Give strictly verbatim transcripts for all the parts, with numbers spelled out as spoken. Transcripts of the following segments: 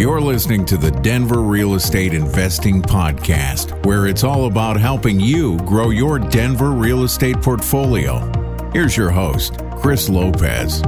You're listening to the Denver Real Estate Investing Podcast, where it's all about helping you grow your Denver real estate portfolio. Here's your host, Chris Lopez.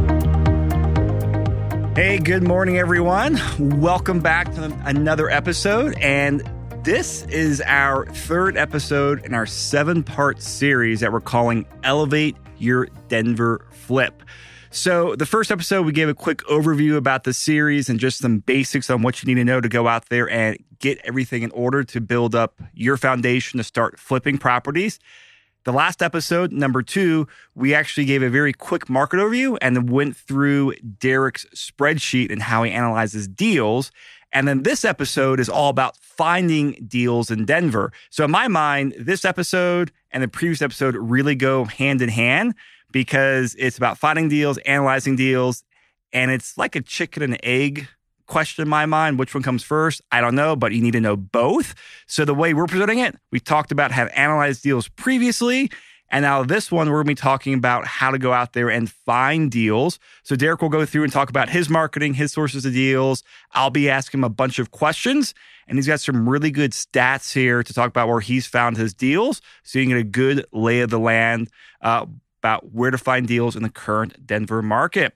Hey, good morning, everyone. Welcome back to another episode. And this is our third episode in our seven-part series that we're calling Elevate Your Denver Flip. So the first episode, we gave a quick overview about the series and just some basics on what you need to know to go out there and get everything in order to build up your foundation to start flipping properties. The last episode, number two, we actually gave a very quick market overview and then went through Derek's spreadsheet and how he analyzes deals. And then this episode is all about finding deals in Denver. So in my mind, this episode and the previous episode really go hand in hand, because it's about finding deals, analyzing deals, and it's like a chicken and egg question in my mind. Which one comes first? I don't know, but you need to know both. So the way we're presenting it, we talked about how to analyze deals previously, and now this one, we're going to be talking about how to go out there and find deals. So Derek will go through and talk about his marketing, his sources of deals. I'll be asking him a bunch of questions, and he's got some really good stats here to talk about where he's found his deals, so you can get a good lay of the land uh, about where to find deals in the current Denver market.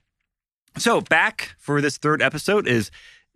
So back for this third episode is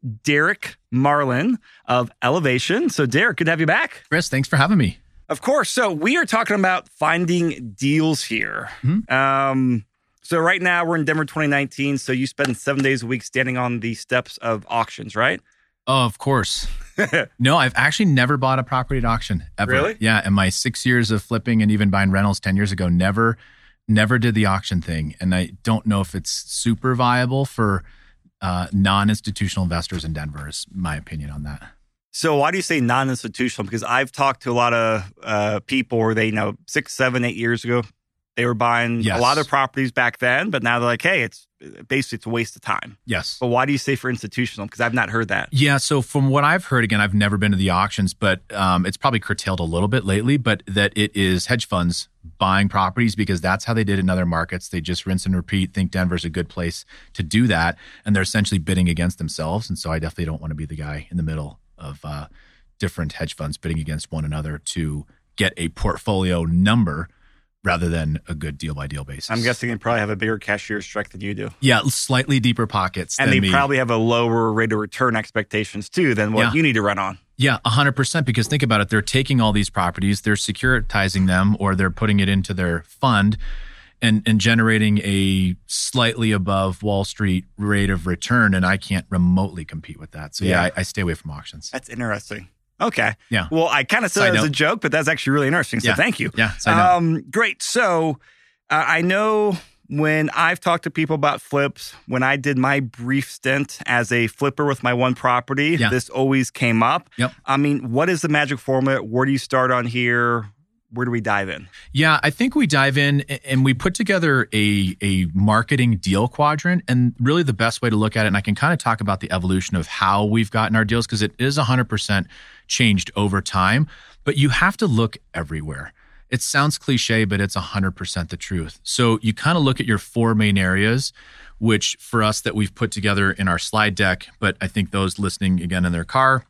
Derek Marlin of Elevation. So Derek, good to have you back. Chris, thanks for having me. Of course. So we are talking about finding deals here. Mm-hmm. Um, so right now we're in Denver twenty nineteen. So you spend seven days a week standing on the steps of auctions, right? Oh, of course. No, I've actually never bought a property at auction ever. Really? Yeah. In my six years of flipping and even buying rentals ten years ago, never Never did the auction thing. And I don't know if it's super viable for uh, non-institutional investors in Denver, is my opinion on that. So why do you say non-institutional? Because I've talked to a lot of uh, people where they, you know, six, seven, eight years ago, they were buying yes. a lot of properties back then, but now they're like, hey, it's basically it's a waste of time. Yes. But why do you say for institutional? Because I've not heard that. Yeah. So from what I've heard, again, I've never been to the auctions, but um, it's probably curtailed a little bit lately, but that it is hedge funds buying properties because that's how they did it in other markets. They just rinse and repeat, think Denver's a good place to do that. And they're essentially bidding against themselves. And so I definitely don't want to be the guy in the middle of uh, different hedge funds bidding against one another to get a portfolio number rather than a good deal-by-deal basis. I'm guessing they probably have a bigger cashier's check than you do. Yeah, slightly deeper pockets and than they me. probably have a lower rate of return expectations too than what yeah. you need to run on. Yeah, one hundred percent. Because think about it. They're taking all these properties, they're securitizing them, or they're putting it into their fund and, and generating a slightly above Wall Street rate of return, and I can't remotely compete with that. So yeah, yeah I, I stay away from auctions. That's interesting. Okay. Yeah. Well, I kind of said it as a joke, but that's actually really interesting. So yeah. thank you. Yeah. Um, great. So uh, I know when I've talked to people about flips, when I did my brief stint as a flipper with my one property, yeah. this always came up. Yep. I mean, what is the magic formula? Where do you start on here? Where do we dive in? Yeah, I think we dive in and we put together a, a marketing deal quadrant. And really the best way to look at it, and I can kind of talk about the evolution of how we've gotten our deals, because it is one hundred percent changed over time. But you have to look everywhere. It sounds cliche, but it's one hundred percent the truth. So you kind of look at your four main areas, which for us that we've put together in our slide deck, but I think those listening again in their car,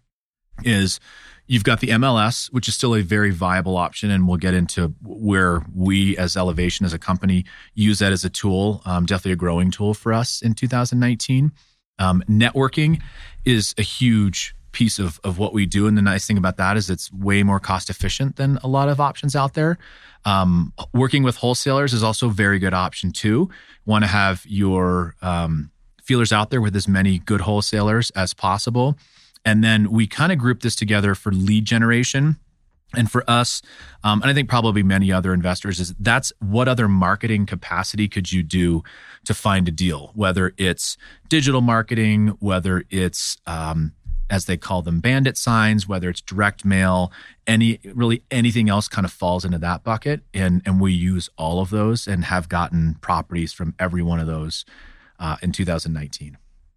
is you've got the M L S, which is still a very viable option, and we'll get into where we as Elevation as a company use that as a tool, um, definitely a growing tool for us in two thousand nineteen. Um, networking is a huge piece of, of what we do, and the nice thing about that is it's way more cost efficient than a lot of options out there. Um, working with wholesalers is also a very good option too. Want to have your um, feelers out there with as many good wholesalers as possible. And then we kind of group this together for lead generation. And for us, um, and I think probably many other investors, is that's what other marketing capacity could you do to find a deal, whether it's digital marketing, whether it's, um, as they call them, bandit signs, whether it's direct mail, any really anything else kind of falls into that bucket. And, and we use all of those and have gotten properties from every one of those uh, in two thousand nineteen.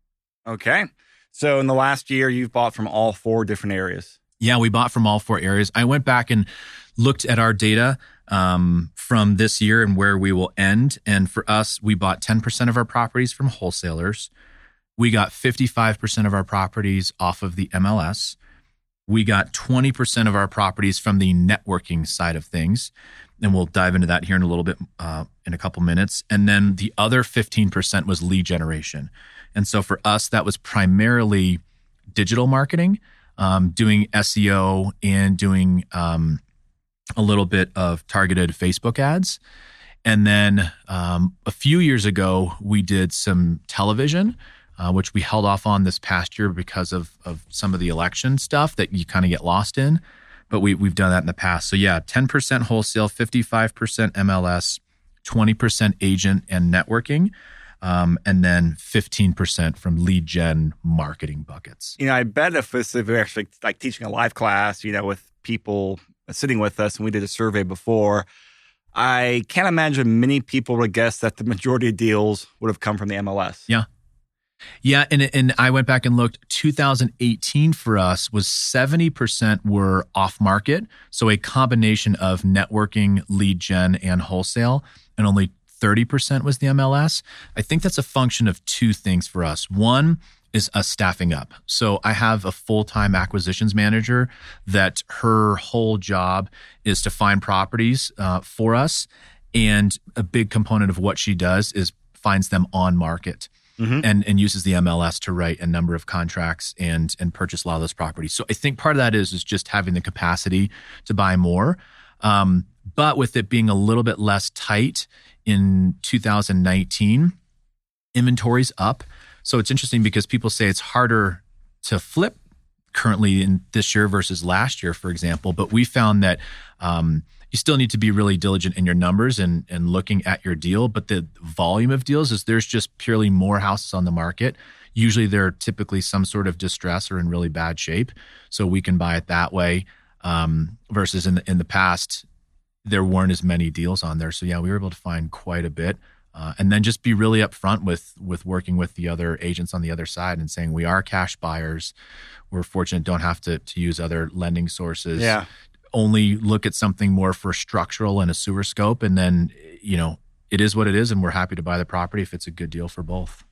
Okay. So in the last year, you've bought from all four different areas. Yeah, we bought from all four areas. I went back and looked at our data um, from this year and where we will end. And for us, we bought ten percent of our properties from wholesalers. we got fifty-five percent of our properties off of the M L S. We got twenty percent of our properties from the networking side of things. And we'll dive into that here in a little bit, uh, in a couple minutes. And then the other fifteen percent was lead generation. And so for us, that was primarily digital marketing, um, doing S E O and doing um, a little bit of targeted Facebook ads. And then um, a few years ago, we did some television, uh, which we held off on this past year because of, of some of the election stuff that you kind of get lost in. But we, we've done that in the past. So yeah, ten percent wholesale, fifty-five percent M L S, twenty percent agent and networking, um, and then fifteen percent from lead gen marketing buckets. You know, I bet if this if we're actually like teaching a live class, you know, with people sitting with us, and we did a survey before, I can't imagine many people would guess that the majority of deals would have come from the M L S. Yeah. Yeah, and and I went back and looked. two thousand eighteen for us was seventy percent were off market, so a combination of networking, lead gen, and wholesale, and only thirty percent was the M L S. I think that's a function of two things for us. One is us staffing up. So I have a full-time acquisitions manager that her whole job is to find properties uh, for us, and a big component of what she does is finds them on market. Mm-hmm. And, and uses the M L S to write a number of contracts and and purchase a lot of those properties. So I think part of that is, is just having the capacity to buy more. Um, but with it being a little bit less tight in two thousand nineteen, inventory's up. So it's interesting because people say it's harder to flip currently in this year versus last year, for example. But we found that um, you still need to be really diligent in your numbers and, and looking at your deal. But the volume of deals is there's just purely more houses on the market. Usually they're typically some sort of distress or in really bad shape. So we can buy it that way um, versus in the, in the past, there weren't as many deals on there. So yeah, we were able to find quite a bit. Uh, and then just be really upfront with with working with the other agents on the other side and saying we are cash buyers. We're fortunate, don't have to to use other lending sources. Yeah. Only look at something more for structural and a sewer scope, and then you know it is what it is, and we're happy to buy the property if it's a good deal for both.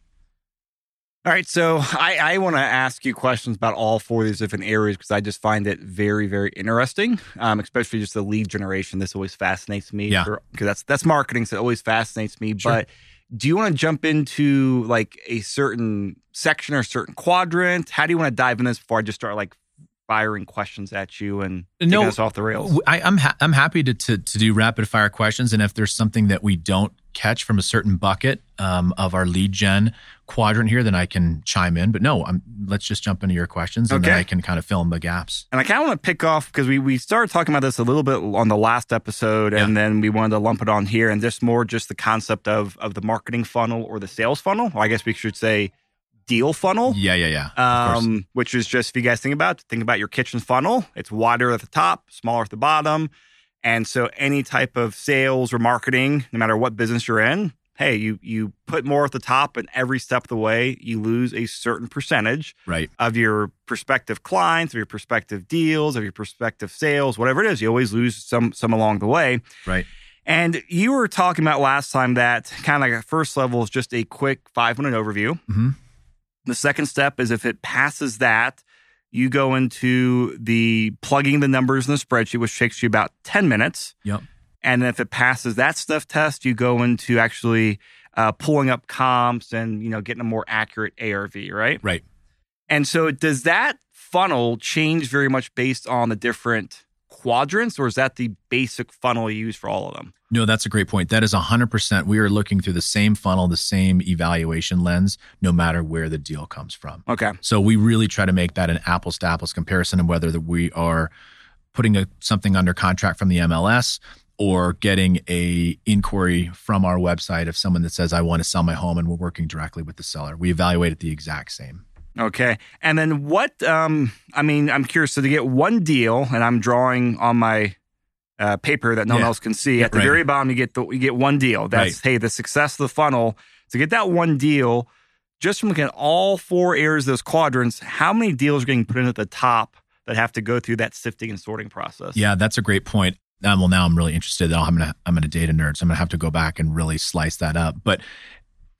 All right, so I, I want to ask you questions about all four of these different areas because I just find it very, very interesting, um, especially just the lead generation. This always fascinates me Yeah. because that's that's marketing, so it always fascinates me. Sure. But do you want to jump into like a certain section or a certain quadrant? How do you want to dive in this before I just start like firing questions at you and taking No, us off the rails? I, I'm ha- I'm happy to, to to do rapid fire questions, and if there's something that we don't catch from a certain bucket um, of our lead gen quadrant here, then I can chime in. But no, I'm, let's just jump into your questions, and Okay. then I can kind of fill in the gaps. And I kind of want to pick off because we, we started talking about this a little bit on the last episode, and Yeah. then we wanted to lump it on here, and just more just the concept of of the marketing funnel or the sales funnel. Or I guess we should say deal funnel. Yeah, yeah, yeah. Of course. Um, which is just if you guys think about think about your kitchen funnel. It's wider at the top, smaller at the bottom, and so any type of sales or marketing, no matter what business you're in, hey, you you put more at the top, and every step of the way, you lose a certain percentage Right. of your prospective clients, of your prospective deals, of your prospective sales, whatever it is. You always lose some some along the way. Right. And you were talking about last time that kind of like a first level is just a quick five minute overview. Mm-hmm. The second step is if it passes that, you go into the plugging the numbers in the spreadsheet, which takes you about ten minutes. Yep. And then if it passes that sniff test, you go into actually uh, pulling up comps and, you know, getting a more accurate A R V, right? Right. And so does that funnel change very much based on the different quadrants, or is that the basic funnel you use for all of them? No, that's a great point. That is one hundred percent. We are looking through the same funnel, the same evaluation lens, no matter where the deal comes from. Okay. So we really try to make that an apples to apples comparison of whether that we are putting a, something under contract from the M L S or getting a inquiry from our website of someone that says, I want to sell my home, and we're working directly with the seller. We evaluate it the exact same. Okay. And then what, um, I mean, I'm curious. So to get one deal, and I'm drawing on my uh, paper that no one Yeah. else can see, at the Right. very bottom, you get the, you get one deal. That's, Right. hey, the success of the funnel. To get that one deal, just from looking at all four areas of those quadrants, how many deals are getting put in at the top that have to go through that sifting and sorting process? Yeah, that's a great point. Um, well, now I'm really interested. I'm gonna I'm gonna data nerd, so I'm gonna have to go back and really slice that up. But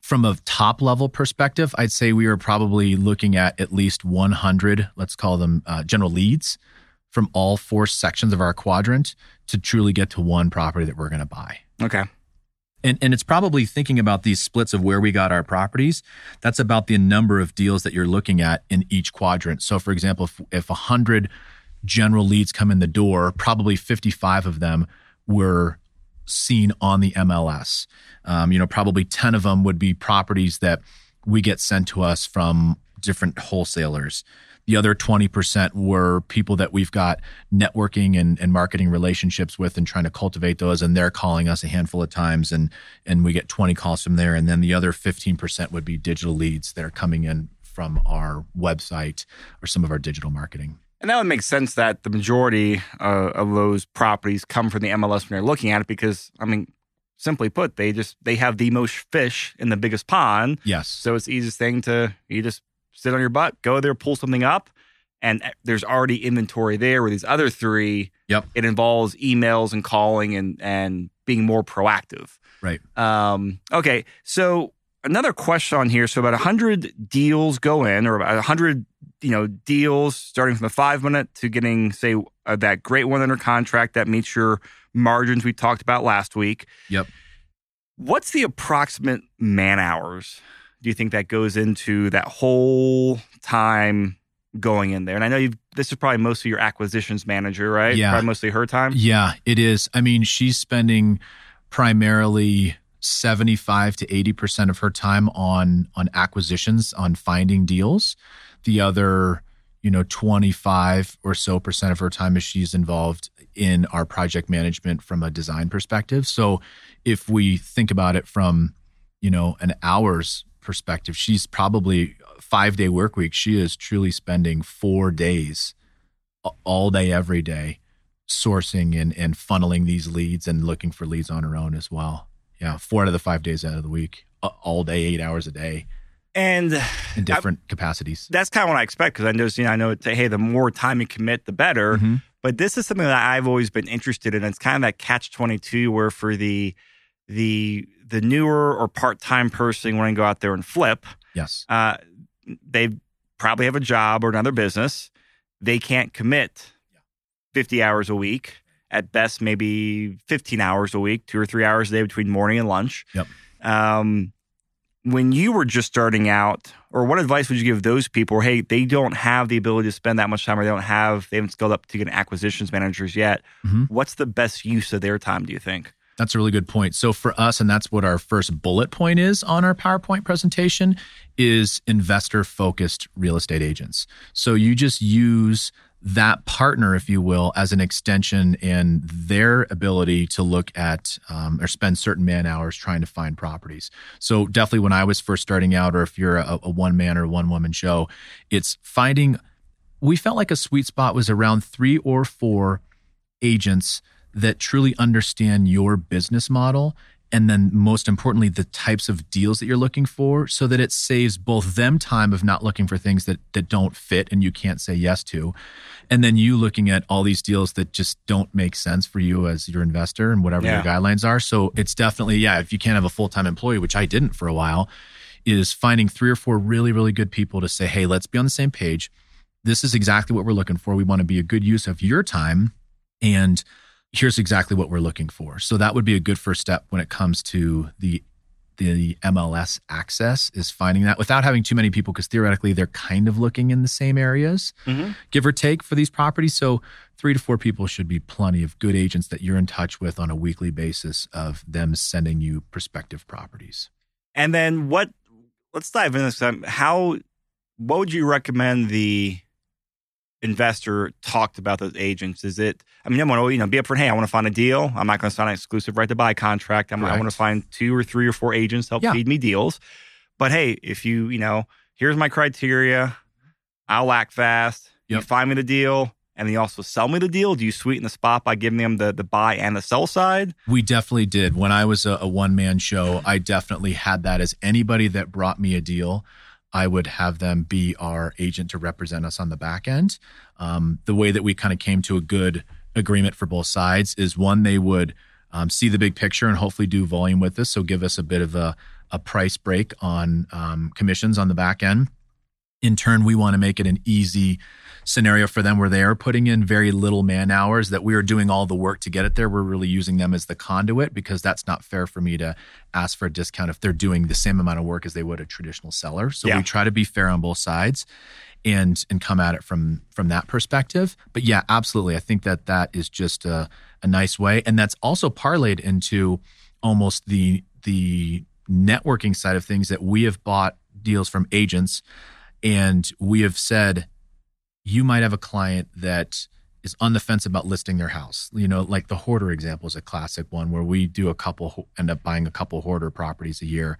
From a top level perspective, I'd say we are probably looking at at least one hundred, let's call them uh, general leads from all four sections of our quadrant to truly get to one property that we're going to buy. Okay. And and it's probably thinking about these splits of where we got our properties. That's about the number of deals that you're looking at in each quadrant. So for example, if, if one hundred general leads come in the door, probably fifty-five of them were seen on the M L S. Um, you know, probably ten of them would be properties that we get sent to us from different wholesalers. The other twenty percent were people that we've got networking and, and marketing relationships with and trying to cultivate those, and they're calling us a handful of times, and and we get twenty calls from there. And then the other fifteen percent would be digital leads that are coming in from our website or some of our digital marketing. And that would make sense that the majority uh, of those properties come from the M L S when you're looking at it because, I mean, simply put, they just they have the most fish in the biggest pond. Yes. So it's the easiest thing to, you just sit on your butt, go there, pull something up, and there's already inventory there. Where these other three, yep, it involves emails and calling and, and being more proactive. Right. Um, okay, so another question on here. So about one hundred deals go in, or about one hundred you know, deals starting from the five minute to getting, say, uh, that great one under contract that meets your margins we talked about last week. Yep. What's the approximate man hours do you think that goes into that whole time going in there? And I know you've, this is probably mostly your acquisitions manager, right? Yeah. Probably mostly her time? Yeah, it is. I mean, she's spending primarily seventy-five to eighty percent of her time on on acquisitions, on finding deals. The other, you know, twenty-five or so percent of her time is she's involved in our project management from a design perspective. So if we think about it from, you know, an hours perspective, she's probably five day work week. She is truly spending four days all day, every day, sourcing and, and funneling these leads and looking for leads on her own as well. Yeah. Four out of the five days out of the week, all day, eight hours a day. And in different I, capacities. That's kind of what I expect because I know, you know, I know, it's, hey, the more time you commit, the better. Mm-hmm. But this is something that I've always been interested in. It's kind of that catch twenty-two where for the the the newer or part-time person wanting to go out there and flip, yes, uh, they probably have a job or another business. They can't commit fifty hours a week. At best, maybe fifteen hours a week, two or three hours a day between morning and lunch. Yep. Um, when you were just starting out, or what advice would you give those people? Or, hey, they don't have the ability to spend that much time, or they don't have, they haven't scaled up to get acquisitions managers yet. Mm-hmm. What's the best use of their time, do you think? That's a really good point. So for us, and that's what our first bullet point is on our PowerPoint presentation, is investor-focused real estate agents. So you just use that partner, if you will, as an extension and their ability to look at um, or spend certain man hours trying to find properties. So definitely when I was first starting out, or if you're a, a one-man or one-woman show, it's finding, we felt like a sweet spot was around three or four agents that truly understand your business model, and then most importantly, the types of deals that you're looking for, so that it saves both them time of not looking for things that that don't fit and you can't say yes to, and then you looking at all these deals that just don't make sense for you as your investor and whatever yeah. your guidelines are. So it's definitely, yeah, if you can't have a full-time employee, which I didn't for a while, is finding three or four really, really good people to say, hey, let's be on the same page. This is exactly what we're looking for. We want to be a good use of your time, and here's exactly what we're looking for. So that would be a good first step when it comes to the the M L S access, is finding that without having too many people, because theoretically they're kind of looking in the same areas, mm-hmm. give or take, for these properties. So three to four people should be plenty of good agents that you're in touch with on a weekly basis of them sending you prospective properties. And then what, let's dive into this. Um, how, what would you recommend the investor talked about those agents? Is it, I mean, I want to, you know, be upfront. Hey, I want to find a deal. I'm not going to sign an exclusive right to buy contract. I'm, I want to find two or three or four agents to help yeah. feed me deals. But hey, if you, you know, here's my criteria, I'll act fast. Yep. You find me the deal, and then you also sell me the deal. Do you sweeten the spot by giving them the the buy and the sell side? We definitely did. When I was a, a one man show, I definitely had that as anybody that brought me a deal, I would have them be our agent to represent us on the back end. Um, the way that we kind of came to a good agreement for both sides is, one, they would um, see the big picture and hopefully do volume with us. So give us a bit of a, a price break on um, commissions on the back end. In turn, we want to make it an easy scenario for them where they are putting in very little man hours, that we are doing all the work to get it there. We're really using them as the conduit, because that's not fair for me to ask for a discount if they're doing the same amount of work as they would a traditional seller. So yeah. we try to be fair on both sides and and come at it from from that perspective. But yeah, absolutely. I think that that is just a, a nice way. And that's also parlayed into almost the the networking side of things, that we have bought deals from agents and we have said, you might have a client that is on the fence about listing their house. You know, like the hoarder example is a classic one where we do a couple, end up buying a couple hoarder properties a year.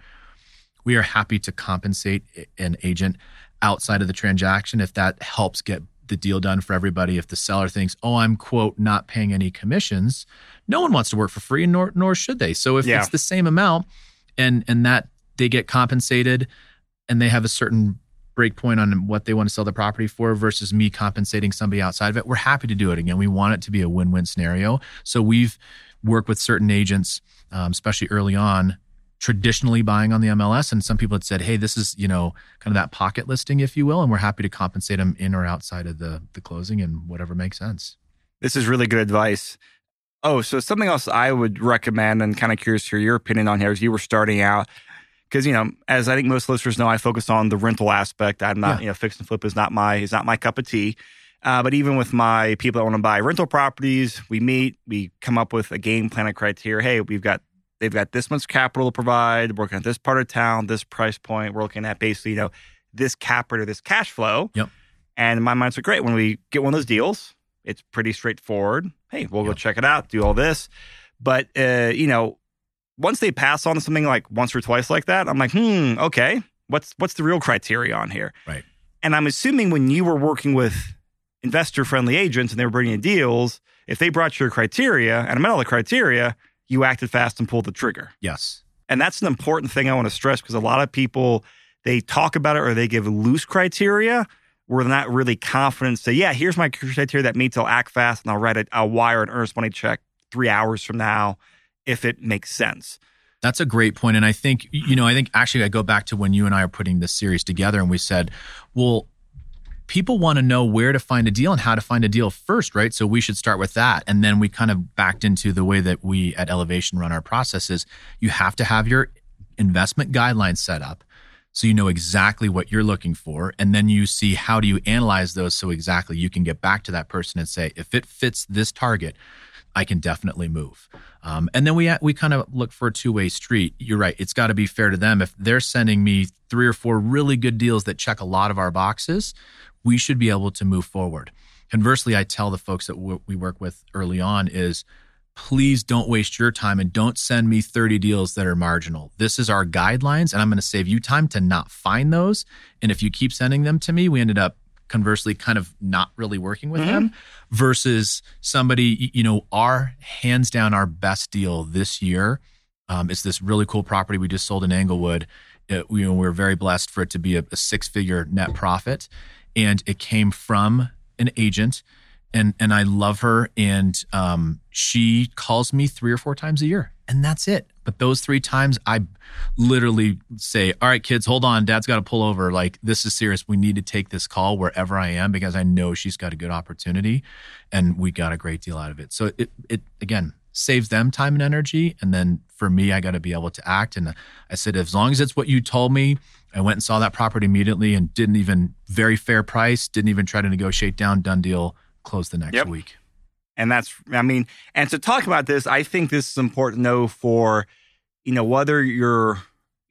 We are happy to compensate an agent outside of the transaction if that helps get the deal done for everybody. If the seller thinks, oh, I'm, quote, not paying any commissions, no one wants to work for free, nor nor should they. So if yeah. it's the same amount and and that they get compensated and they have a certain break point on what they want to sell the property for versus me compensating somebody outside of it, we're happy to do it. Again, we want it to be a win-win scenario. So we've worked with certain agents, um, especially early on, traditionally buying on the M L S. And some people had said, hey, this is, you know, kind of that pocket listing, if you will. And we're happy to compensate them in or outside of the, the closing and whatever makes sense. This is really good advice. Oh, so something else I would recommend, and kind of curious to hear your opinion on here, as you were starting out. Because, you know, as I think most listeners know, I focus on the rental aspect. I'm not, yeah. you know, fix and flip is not my is not my cup of tea. Uh, but even with my people that want to buy rental properties, we meet, we come up with a game plan of criteria. Hey, we've got they've got this much capital to provide. We're working at this part of town, this price point. We're looking at basically, you know, this cap rate or this cash flow. Yep. And in my mind, so great. When we get one of those deals, it's pretty straightforward. Hey, we'll yep. go check it out, do all this. But, uh, you know, once they pass on something like once or twice like that, I'm like, hmm, okay, what's what's the real criteria on here? Right. And I'm assuming when you were working with investor-friendly agents and they were bringing in deals, if they brought your criteria and I met all the criteria, you acted fast and pulled the trigger. Yes. And that's an important thing I want to stress, because a lot of people, they talk about it or they give loose criteria where they're not really confident. Say, yeah, here's my criteria that meets, I'll act fast and I'll write it, I'll wire an earnest money check three hours from now, if it makes sense. That's a great point. And I think, you know, I think actually I go back to when you and I are putting this series together and we said, well, people want to know where to find a deal and how to find a deal first, right? So we should start with that. And then we kind of backed into the way that we at Elevation run our processes. You have to have your investment guidelines set up so you know exactly what you're looking for. And then you see, how do you analyze those so exactly you can get back to that person and say, if it fits this target, I can definitely move. Um, and then we we kind of look for a two-way street. You're right. It's got to be fair to them. If they're sending me three or four really good deals that check a lot of our boxes, we should be able to move forward. Conversely, I tell the folks that w- we work with early on is, please don't waste your time and don't send me thirty deals that are marginal. This is our guidelines, and I'm going to save you time to not find those. And if you keep sending them to me, we ended up conversely kind of not really working with mm-hmm. them, versus somebody, you know, our hands down, our best deal this year um, is this really cool property we just sold in Englewood. It, you know, we're very blessed for it to be a, a six-figure net profit, and it came from an agent, and and I love her, and um, she calls me three or four times a year, and that's it. But those three times, I literally say, all right, kids, hold on. Dad's got to pull over. Like, this is serious. We need to take this call wherever I am, because I know she's got a good opportunity and we got a great deal out of it. So it, it again, saves them time and energy. And then for me, I got to be able to act. And I said, as long as it's what you told me, I went and saw that property immediately and didn't even, very fair price, didn't even try to negotiate down, done deal, close the next yep. week. And that's, I mean, and to talk about this, I think this is important to know for, you know, whether you're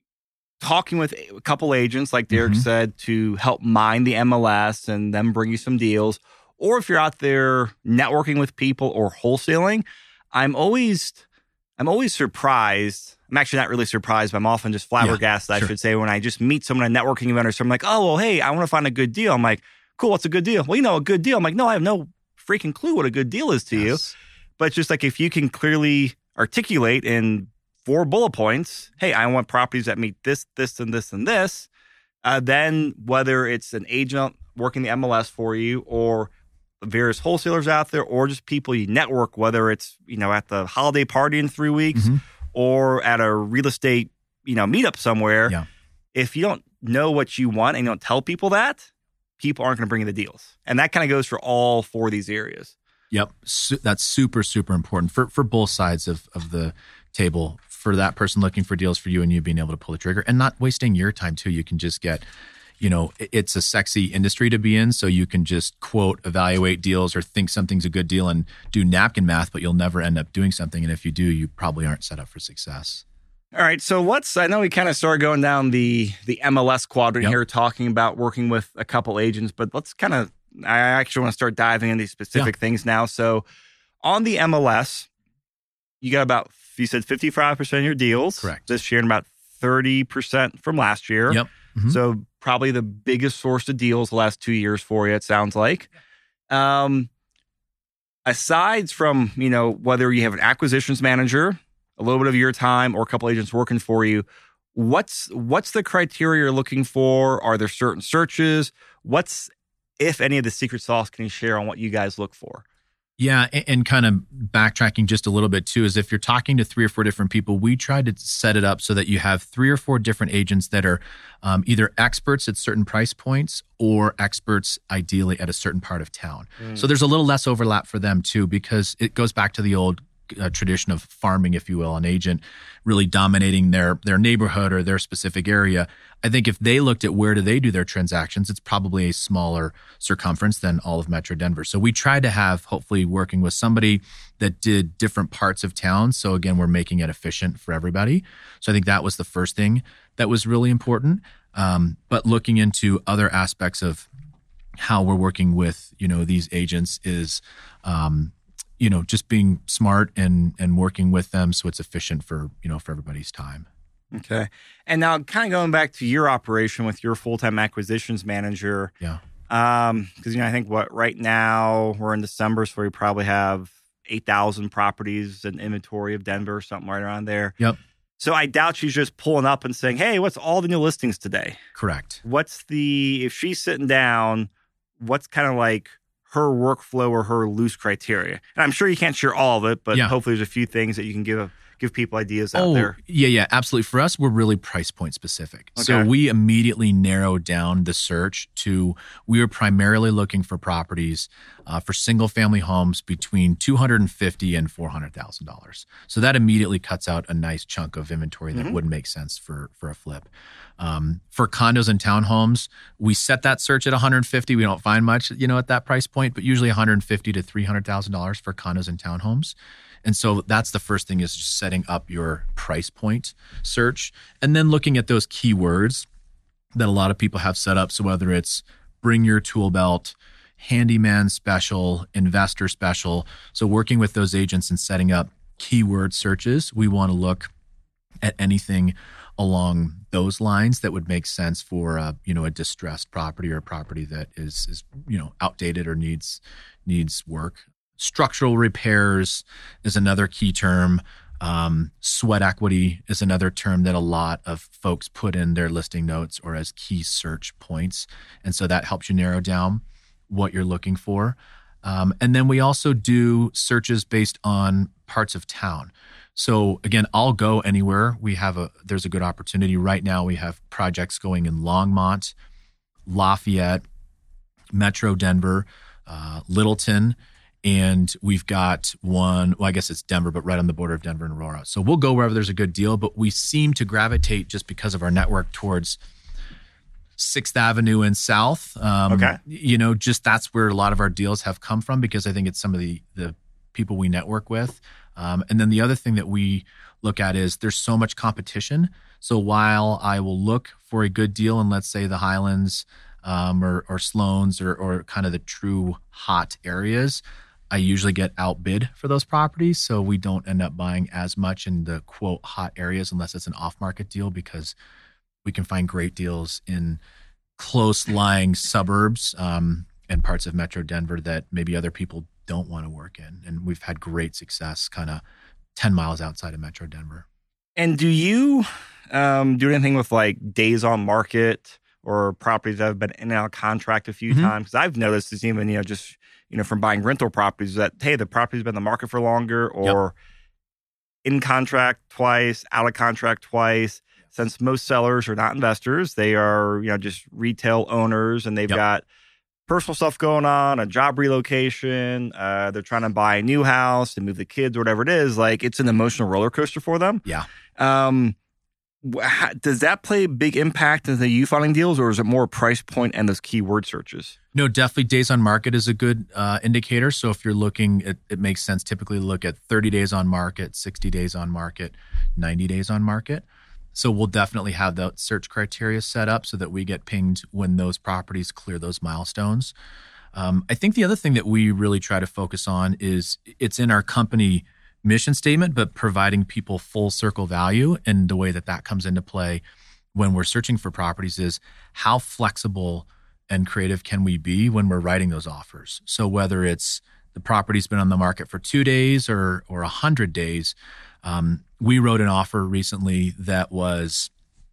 talking with a couple agents, like Derek mm-hmm. said, to help mine the M L S and them bring you some deals, or if you're out there networking with people or wholesaling, I'm always, I'm always surprised. I'm actually not really surprised, but I'm often just flabbergasted, yeah, sure. I should say, when I just meet someone at a networking event or something, like, oh, well, hey, I want to find a good deal. I'm like, cool, what's a good deal? Well, you know, a good deal. I'm like, no, I have no freaking clue what a good deal is to yes. you. But it's just like, if you can clearly articulate in four bullet points, hey, I want properties that meet this, this, and this, and this, uh, then whether it's an agent working the M L S for you, or various wholesalers out there, or just people you network, whether it's, you know, at the holiday party in three weeks mm-hmm. or at a real estate you know, meetup somewhere, Yeah. if you don't know what you want and you don't tell people that, people aren't going to bring you the deals. And that kind of goes for all four of these areas. Yep. Su- that's super, super important for, for both sides of, of the table, for that person looking for deals, for you and you being able to pull the trigger and not wasting your time too. You can just get, you know, it's a sexy industry to be in. So you can just quote, evaluate deals or think something's a good deal and do napkin math, but you'll never end up doing something. And if you do, you probably aren't set up for success. All right. So let's, I know we kind of started going down the, the M L S quadrant Yep. here, talking about working with a couple agents, but let's kind of, I actually want to start diving into these specific Yeah. things now. So on the M L S, you got about, you said fifty-five percent of your deals Correct. this year and about thirty percent from last year. Yep. Mhm. So probably the biggest source of deals the last two years for you, it sounds like. Um, aside from, you know, whether you have an acquisitions manager, a little bit of your time, or a couple agents working for you, what's what's the criteria you're looking for? Are there certain searches? What's, if any, of the secret sauce can you share on what you guys look for? Yeah, and, and kind of backtracking just a little bit too, is if you're talking to three or four different people, we try to set it up so that you have three or four different agents that are um, either experts at certain price points or experts ideally at a certain part of town. Mm. So there's a little less overlap for them too, because it goes back to the old uh, tradition of farming, if you will, an agent really dominating their their neighborhood or their specific area. I think if they looked at where do they do their transactions, it's probably a smaller circumference than all of Metro Denver. So we tried to have, hopefully, working with somebody that did different parts of town. So again, we're making it efficient for everybody. So I think that was the first thing that was really important. Um, but looking into other aspects of how we're working with, you know, these agents is, um, you know, just being smart and and working with them so it's efficient for, you know, for everybody's time. Okay. And now kind of going back to your operation with your full-time acquisitions manager. Yeah. Um, because, you know, I think what right now we're in December, so we probably have eight thousand properties in inventory of Denver, something right around there. Yep. So I doubt she's just pulling up and saying, hey, what's all the new listings today? Correct. What's the, if she's sitting down, what's kind of like her workflow or her loose criteria? And I'm sure you can't share all of it, but Yeah. hopefully there's a few things that you can give give people ideas out Oh, there. yeah, yeah, absolutely. For us, we're really price point specific. So Okay. we immediately narrowed down the search to, we were primarily looking for properties uh, for single family homes between two hundred fifty thousand dollars and four hundred thousand dollars. So that immediately cuts out a nice chunk of inventory that Mhm. wouldn't make sense for, for a flip. Um, for condos and townhomes, we set that search at one hundred fifty. We don't find much, you know, at that price point, but usually one hundred fifty thousand to three hundred thousand dollars for condos and townhomes. And so that's the first thing, is just setting up your price point search and then looking at those keywords that a lot of people have set up. So whether it's bring your tool belt, handyman special, investor special. So working with those agents and setting up keyword searches, we want to look at anything along those lines that would make sense for a, you know, a distressed property or a property that is, is, you know, outdated or needs, needs work. Structural repairs is another key term. Um, sweat equity is another term that a lot of folks put in their listing notes or as key search points. And so that helps you narrow down what you're looking for. Um, and then we also do searches based on parts of town. So again, I'll go anywhere. We have a, there's a good opportunity right now. We have projects going in Longmont, Lafayette, Metro Denver, uh, Littleton, and we've got one, well, I guess it's Denver, but right on the border of Denver and Aurora. So we'll go wherever there's a good deal, but we seem to gravitate just because of our network towards sixth Avenue and South. Um, Okay. You know, just that's where a lot of our deals have come from, because I think it's some of the, the people we network with. Um, and then the other thing that we look at is there's so much competition. So while I will look for a good deal in, let's say, the Highlands um, or, or Sloan's or, or kind of the true hot areas, I usually get outbid for those properties. So we don't end up buying as much in the quote hot areas unless it's an off-market deal, because we can find great deals in close lying suburbs um, and parts of Metro Denver that maybe other people don't want to work in. And we've had great success kind of ten miles outside of Metro Denver. And do you um, do anything with like days on market or properties that have been in and out of contract a few Mhm. times? Because I've noticed this even, you know, just, you know, from buying rental properties that, hey, the property's been in the market for longer, or in contract twice, out of contract twice. since most sellers are not investors, they are, you know, just retail owners, and they've Yep. got personal stuff going on, a job relocation, uh, they're trying to buy a new house and move the kids or whatever it is. Like, it's an emotional roller coaster for them. Yeah. Um, wh- how- does that play a big impact into you finding deals, or is it more price point and those keyword searches? No, definitely days on market is a good uh, indicator. So if you're looking, it, it makes sense typically to look at thirty days on market, sixty days on market, ninety days on market. So we'll definitely have the search criteria set up so that we get pinged when those properties clear those milestones. Um, I think the other thing that we really try to focus on is it's in our company mission statement, but providing people full circle value. And the way that that comes into play when we're searching for properties is how flexible and creative can we be when we're writing those offers. So whether it's the property's been on the market for two days or or a hundred days, um, we wrote an offer recently that was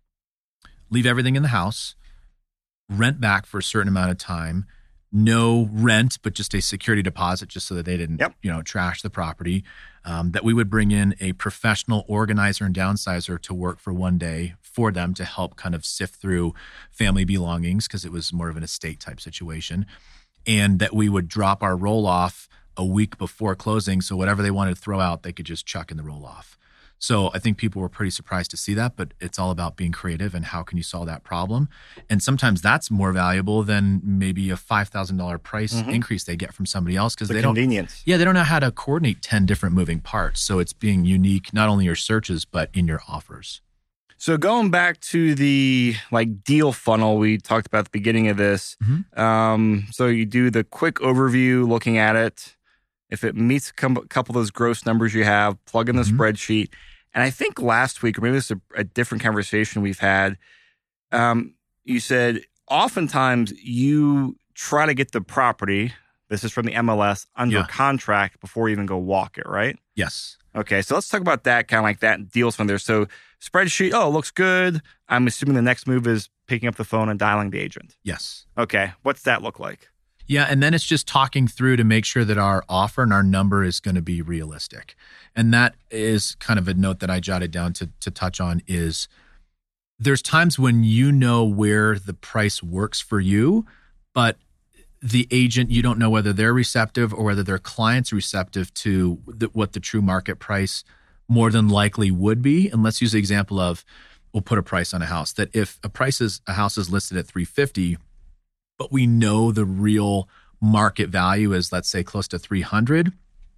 leave everything in the house, rent back for a certain amount of time, no rent, but just a security deposit just so that they didn't, Yep. you know, trash the property. Um, that we would bring in a professional organizer and downsizer to work for one day for them to help kind of sift through family belongings because it was more of an estate type situation. And that we would drop our roll off a week before closing. So whatever they wanted to throw out, they could just chuck in the roll off. So I think people were pretty surprised to see that, but it's all about being creative and how can you solve that problem. And sometimes that's more valuable than maybe a five thousand dollars price Mhm. increase they get from somebody else because The they don't. convenience. Yeah, they don't know how to coordinate ten different moving parts. So it's being unique, not only your searches, but in your offers. So going back to the like deal funnel we talked about at the beginning of this, Mhm. um, so you do the quick overview, looking at it. If it meets a com- couple of those gross numbers you have, plug in the Mhm. spreadsheet. And I think last week, or maybe this is a, a different conversation we've had, um, you said oftentimes you try to get the property, this is from the M L S, under Yeah. contract before you even go walk it, right? Yes. Okay, so let's talk about that, kind of like that deals from there. So spreadsheet, oh, it looks good. I'm assuming the next move is picking up the phone and dialing the agent. Yes. Okay, what's that look like? Yeah, and then it's just talking through to make sure that our offer and our number is going to be realistic. And that is kind of a note that I jotted down to to touch on is there's times when you know where the price works for you, but the agent, you don't know whether they're receptive or whether their client's receptive to the, what the true market price more than likely would be. And let's use the example of, we'll put a price on a house, that if a price is, a house is listed at three hundred fifty dollars, but we know the real market value is, let's say, close to three hundred,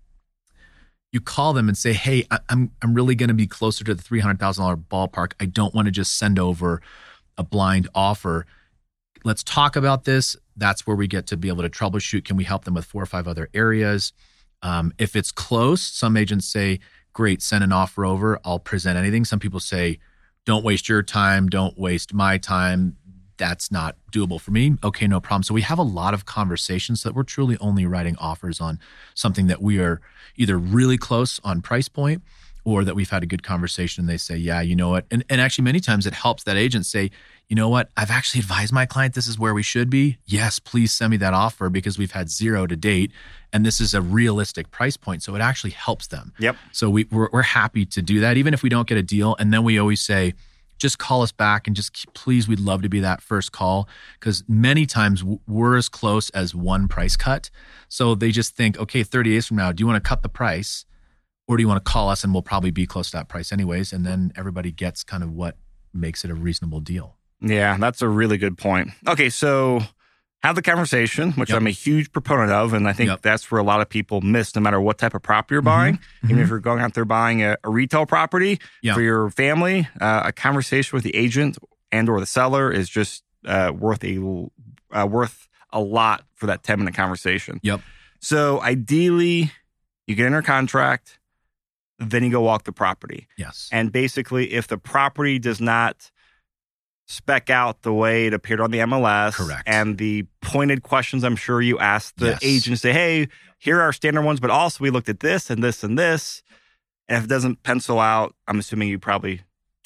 you call them and say, hey, I- I'm I'm really going to be closer to the three hundred thousand dollars ballpark. I don't want to just send over a blind offer. Let's talk about this. That's where we get to be able to troubleshoot. Can we help them with four or five other areas? Um, if it's close, some agents say, great, send an offer over. I'll present anything. Some people say, don't waste your time. Don't waste my time. That's not doable for me. Okay, no problem. So we have a lot of conversations that we're truly only writing offers on something that we are either really close on price point or that we've had a good conversation and they say, yeah, you know what? And, and actually many times it helps that agent say, you know what? I've actually advised my client this is where we should be. Yes, please send me that offer because we've had zero to date and this is a realistic price point. So it actually helps them. Yep. So we, we're, we're happy to do that even if we don't get a deal. And then we always say, just call us back and just keep, please, we'd love to be that first call because many times we're as close as one price cut. So they just think, okay, thirty days from now, do you want to cut the price or do you want to call us and we'll probably be close to that price anyways? And then everybody gets kind of what makes it a reasonable deal. Yeah, that's a really good point. Okay, so have the conversation, which Yep. I'm a huge proponent of. And I think Yep. that's where a lot of people miss, no matter what type of property you're buying. Even if you're going out there buying a, a retail property Yeah. for your family, uh, a conversation with the agent and or the seller is just uh, worth a uh, worth a lot for that ten minute conversation. Yep. So ideally, you get under contract, then you go walk the property. Yes. And basically, if the property does not spec out the way it appeared on the M L S, Correct. and the pointed questions I'm sure you asked the Yes. agent, say, hey, here are our standard ones, but also we looked at this and this and this. And if it doesn't pencil out, I'm assuming you probably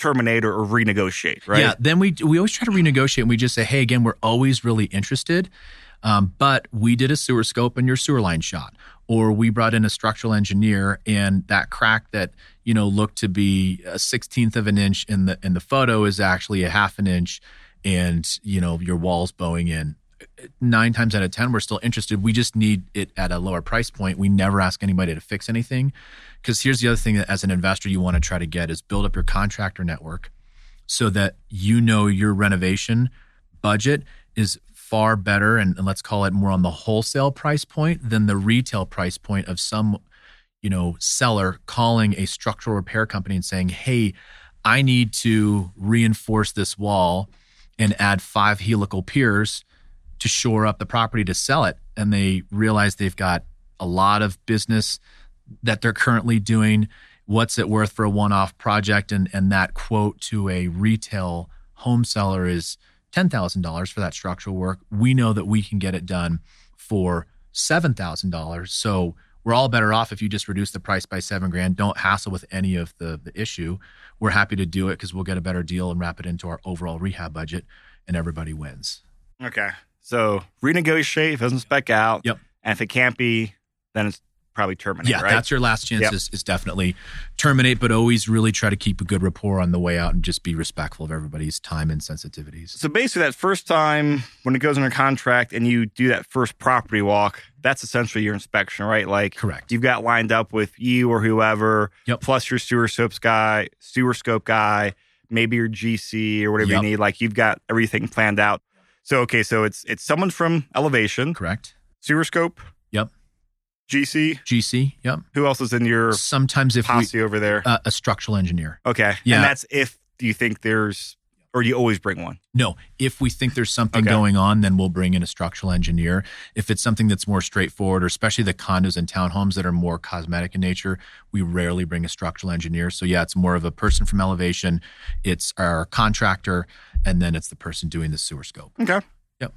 terminate or, or renegotiate, right? Yeah. Then we we always try to renegotiate, and we just say, hey, again, we're always really interested, um, but we did a sewer scope and your sewer line shot, or we brought in a structural engineer and that crack that you know looked to be a sixteenth of an inch in the in the photo is actually a half an inch, and you know your wall's bowing in. Nine times out of ten, we're still interested. We just need it at a lower price point. We never ask anybody to fix anything. Because here's the other thing that as an investor you want to try to get is build up your contractor network so that you know your renovation budget is far better, and, and let's call it more on the wholesale price point than the retail price point of some, you know, seller calling a structural repair company and saying, hey, I need to reinforce this wall and add five helical piers to shore up the property to sell it. And they realize they've got a lot of business that they're currently doing. What's it worth for a one-off project? And, and that quote to a retail home seller is ten thousand dollars for that structural work. We know that we can get it done for seven thousand dollars. So we're all better off if you just reduce the price by seven grand. Don't hassle with any of the, the issue. We're happy to do it because we'll get a better deal and wrap it into our overall rehab budget, and everybody wins. Okay. So renegotiate if it doesn't spec out. Yep. And if it can't be, then it's probably terminate, yeah, right? That's your last chance Yep. is, is definitely terminate, but always really try to keep a good rapport on the way out and just be respectful of everybody's time and sensitivities. So basically that first time when it goes under contract and you do that first property walk, that's essentially your inspection, right? Like Correct. You've got lined up with you or whoever, Yep. plus your sewer scopes guy, sewer scope guy, maybe your G C or whatever Yep. you need. Like you've got everything planned out. So, okay, so it's it's someone from Elevation, Correct. sewer scope, Yep. G C. G C. Yep. Who else is in your Sometimes if we, posse over there? uh, a structural engineer. Okay. Yeah. And that's if you think there's, or you always bring one. No, if we think there's something Okay. going on, then we'll bring in a structural engineer. If it's something that's more straightforward, or especially the condos and townhomes that are more cosmetic in nature, we rarely bring a structural engineer. So yeah, it's more of a person from Elevation. It's our contractor, and then it's the person doing the sewer scope. Okay. Yep.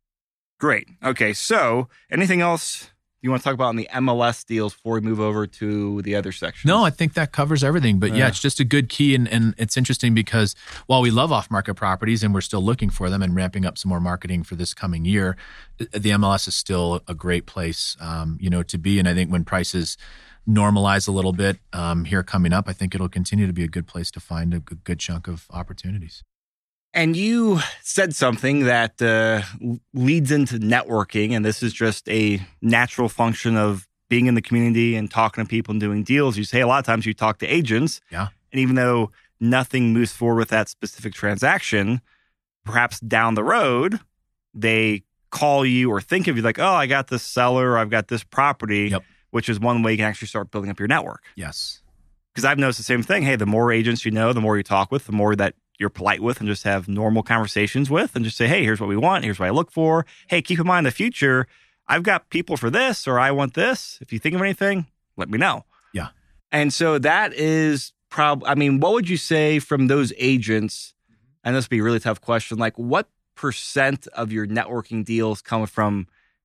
Great. Okay. So anything else you want to talk about in the M L S deals before we move over to the other sections? No, I think that covers everything. But yeah, Yeah. it's just a good key. And, and it's interesting because while we love off-market properties and we're still looking for them and ramping up some more marketing for this coming year, the M L S is still a great place, um, you know, to be. And I think when prices normalize a little bit um, here coming up, I think it'll continue to be a good place to find a good, good chunk of opportunities. And you said something that uh, leads into networking, and this is just a natural function of being in the community and talking to people and doing deals. You say a lot of times you talk to agents, Yeah. and even though nothing moves forward with that specific transaction, perhaps down the road, they call you or think of you like, oh, I got this seller, or I've got this property, Yep. which is one way you can actually start building up your network. Yes. Because I've noticed the same thing. Hey, the more agents you know, the more you talk with, the more that you're polite with and just have normal conversations with and just say, hey, here's what we want. Here's what I look for. Hey, keep in mind in the future, I've got people for this or I want this. If you think of anything, let me know. Yeah. And so that is probably, I mean, what would you say from those agents? And this would be a really tough question. Like what percent of your networking deals come from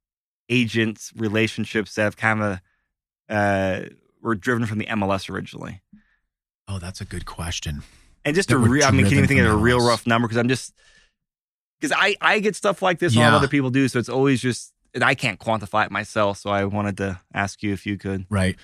agents relationships that have kind of uh, were driven from the M L S originally? Oh, that's a good question. And just That a were real, I mean, can you even driven think of a from real M L S? rough number? Because I'm just, because I, I get stuff like this, and a lot of Yeah. other people do. So it's always just, and I can't quantify it myself. So I wanted to ask you if you could. Right.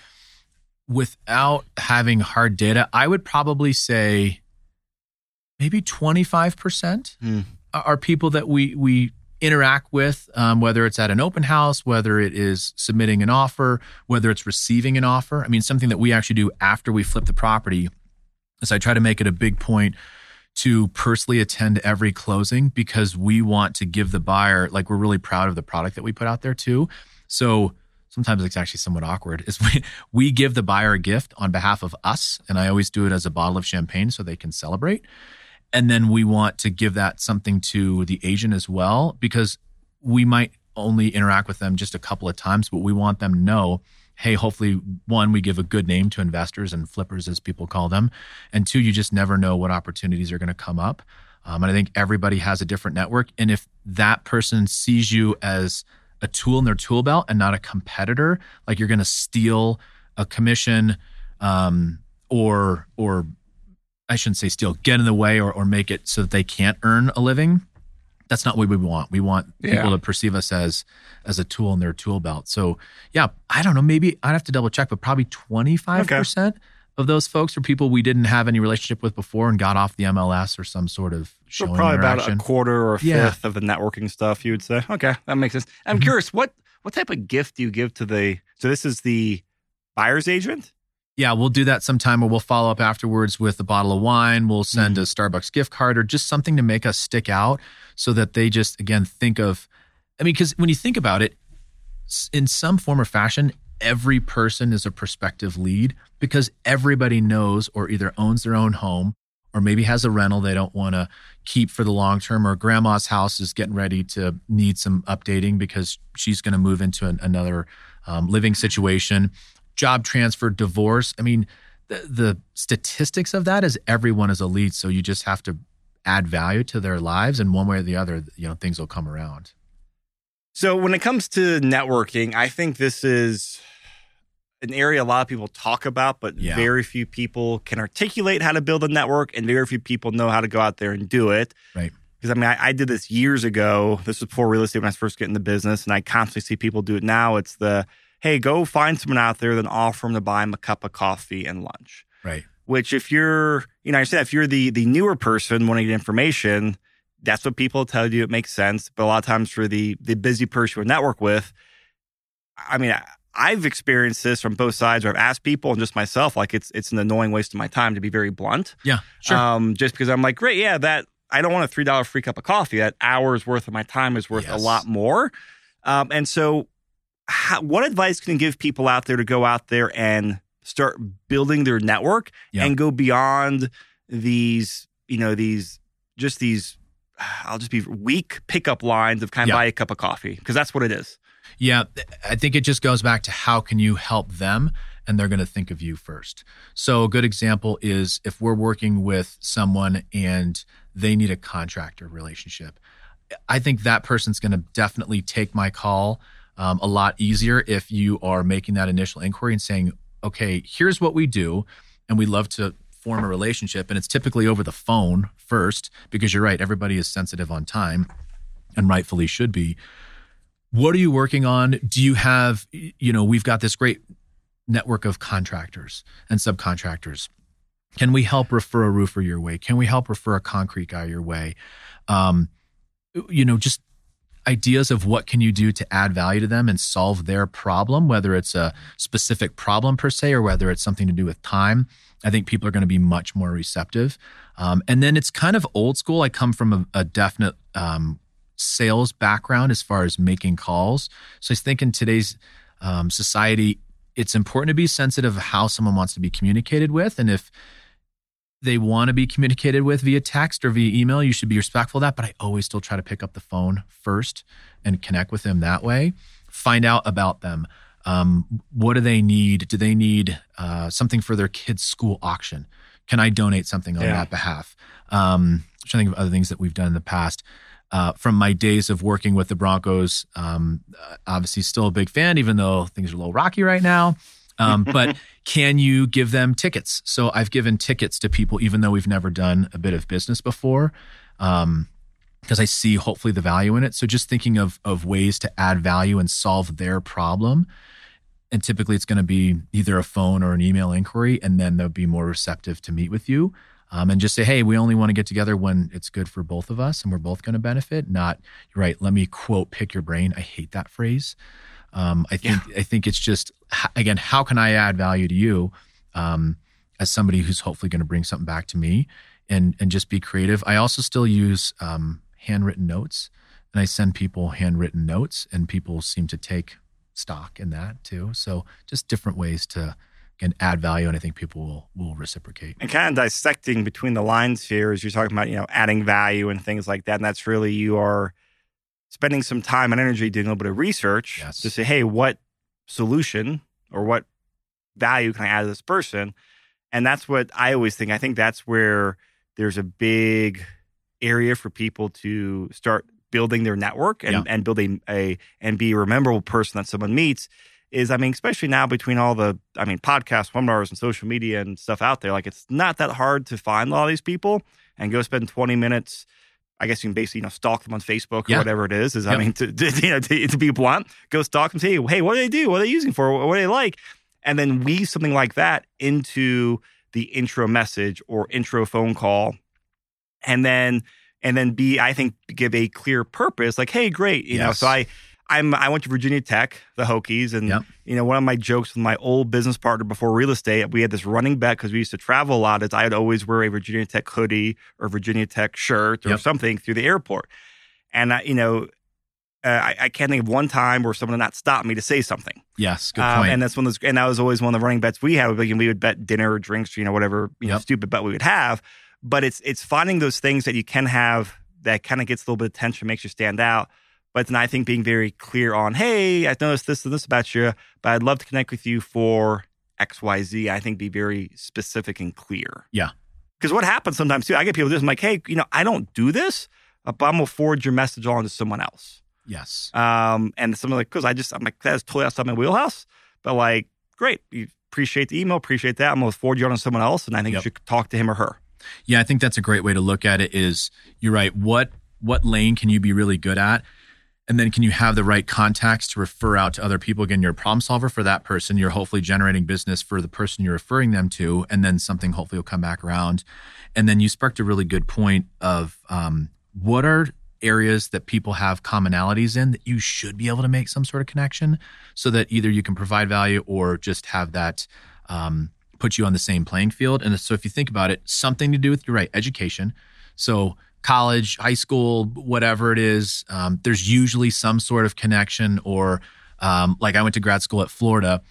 Without having hard data, I would probably say maybe twenty-five percent Hmm. are people that we we interact with, um, whether it's at an open house, whether it is submitting an offer, whether it's receiving an offer. I mean, something that we actually do after we flip the property is I try to make it a big point to personally attend every closing because we want to give the buyer, like we're really proud of the product that we put out there too. So sometimes it's actually somewhat awkward is we, we give the buyer a gift on behalf of us. And I always do it as a bottle of champagne so they can celebrate. And then we want to give that something to the agent as well, because we might only interact with them just a couple of times, but we want them to know, hey, hopefully, one, we give a good name to investors and flippers, as people call them. And two, you just never know what opportunities are going to come up. Um, and I think everybody has a different network. And if that person sees you as a tool in their tool belt and not a competitor, like you're going to steal a commission um, or or I shouldn't say steal, get in the way or, or make it so that they can't earn a living. That's not what we want. We want Yeah. people to perceive us as as a tool in their tool belt. So yeah, I don't know, maybe I'd have to double check, but probably twenty-five percent okay. of those folks are people we didn't have any relationship with before and got off the M L S or some sort of so showing probably interaction. About a quarter or a fifth yeah. of the networking stuff, you would say. Okay, that makes sense. I'm mm-hmm. curious, what what type of gift do you give to the, so this is the buyer's agent? Yeah, we'll do that sometime, or we'll follow up afterwards with a bottle of wine. We'll send mm-hmm. a Starbucks gift card or just something to make us stick out so that they just, again, think of, I mean, because when you think about it, in some form or fashion, every person is a prospective lead because everybody knows or either owns their own home or maybe has a rental they don't want to keep for the long term, or grandma's house is getting ready to need some updating because she's going to move into an, another um, living situation. Job transfer, divorce. I mean, the, the statistics of that is everyone is a lead. So you just have to add value to their lives, and one way or the other, you know, things will come around. So when it comes to networking, I think this is an area a lot of people talk about, but yeah. very few people can articulate how to build a network, and very few people know how to go out there and do it. Right. Because I mean, I, I did this years ago. This was before real estate when I was first getting the business, and I constantly see people do it now. It's the, hey, go find someone out there, then offer them to buy them a cup of coffee and lunch. Right. Which if you're, you know, I said, if you're the the newer person wanting to get information, that's what people tell you. It makes sense. But a lot of times for the the busy person you network with, I mean, I, I've experienced this from both sides where I've asked people and just myself, like it's it's an annoying waste of my time, to be very blunt. Yeah, sure. Um, just because I'm like, great, yeah, that I don't want a three dollar free cup of coffee. That hour's worth of my time is worth yes. a lot more. Um, and so how, what advice can you give people out there to go out there and start building their network yeah. and go beyond these, you know, these, just these, I'll just be weak pickup lines of kind of yeah. buy a cup of coffee, because that's what it is. Yeah, I think it just goes back to how can you help them, and they're going to think of you first. So a good example is if we're working with someone and they need a contractor relationship, I think that person's going to definitely take my call um, a lot easier if you are making that initial inquiry and saying, okay, here's what we do, and we love to form a relationship. And it's typically over the phone first, because you're right, everybody is sensitive on time, and rightfully should be. What are you working on? Do you have, you know, we've got this great network of contractors and subcontractors. Can we help refer a roofer your way? Can we help refer a concrete guy your way? Um, you know, just ideas of what can you do to add value to them and solve their problem, whether it's a specific problem per se, or whether it's something to do with time. I think people are going to be much more receptive. Um, and then it's kind of old school. I come from a, a definite um, sales background as far as making calls. So I think in today's um, society, it's important to be sensitive of how someone wants to be communicated with. And if they want to be communicated with via text or via email, you should be respectful of that. But I always still try to pick up the phone first and connect with them that way. Find out about them. Um, what do they need? Do they need uh, something for their kids' school auction? Can I donate something on yeah. that behalf? Um, I'm trying to think of other things that we've done in the past. Uh, from my days of working with the Broncos, um, obviously still a big fan, even though things are a little rocky right now. Um, but can you give them tickets? So I've given tickets to people, even though we've never done a bit of business before, um, because I see hopefully the value in it. So just thinking of of ways to add value and solve their problem. And typically it's going to be either a phone or an email inquiry, and then they'll be more receptive to meet with you. Um, and just say, hey, we only want to get together when it's good for both of us and we're both going to benefit. Not, you're right, let me quote, pick your brain. I hate that phrase. Um, I think yeah. I think it's just, again, how can I add value to you um, as somebody who's hopefully going to bring something back to me, and and just be creative. I also still use um, handwritten notes, and I send people handwritten notes, and people seem to take stock in that too. So just different ways to can add value, and I think people will will reciprocate. And kind of dissecting between the lines here, as you're talking about, you know, adding value and things like that, and that's really, you are spending some time and energy doing a little bit of research yes. to say, hey, what solution or what value can I add to this person? And that's what I always think. I think that's where there's a big area for people to start building their network and, yeah. and building a and be a memorable person that someone meets. is, I mean, especially now between all the, I mean, podcasts, webinars, and social media and stuff out there, like it's not that hard to find a lot of these people and go spend twenty minutes. I guess you can basically, you know, stalk them on Facebook or yeah. whatever it is. Is yep. I mean, to, to you know, to, to be blunt, go stalk them. Say, hey, what do they do? What are they using for? What do they like? And then weave something like that into the intro message or intro phone call, and then and then be, I think, give a clear purpose. Like, hey, great, you yes. know. So I. I'm, I went to Virginia Tech, the Hokies, and yep. you know, one of my jokes with my old business partner before real estate, we had this running bet because we used to travel a lot. Is I'd always wear a Virginia Tech hoodie or Virginia Tech shirt or yep. something through the airport, and I, you know, uh, I, I can't think of one time where someone had not stopped me to say something. Yes, good um, point. and that's one of those, and that was always one of the running bets we had. We would bet dinner or drinks, you know, whatever you yep. know, stupid bet we would have. But it's it's finding those things that you can have that kind of gets a little bit of attention, makes you stand out. But then I think being very clear on, hey, I've noticed this and this about you, but I'd love to connect with you for X, Y, Z. I think be very specific and clear. Yeah. Because what happens sometimes too, I get people do this. I'm like, hey, you know, I don't do this, but I'm going to forward your message on to someone else. Yes. Um, and someone like, because I just, I'm like, that's totally outside my wheelhouse. But like, great. You appreciate the email, appreciate that. I'm going to forward you on to someone else. And I think yep. you should talk to him or her. Yeah, I think that's a great way to look at it is, you're right. What, what lane can you be really good at? And then can you have the right contacts to refer out to other people? Again, you're a problem solver for that person. You're hopefully generating business for the person you're referring them to. And then something hopefully will come back around. And then you sparked a really good point of um, what are areas that people have commonalities in that you should be able to make some sort of connection so that either you can provide value or just have that um, put you on the same playing field. And so if you think about it, something to do with, you're right, education. So college, high school, whatever it is, um, there's usually some sort of connection or um, like I went to grad school at Florida,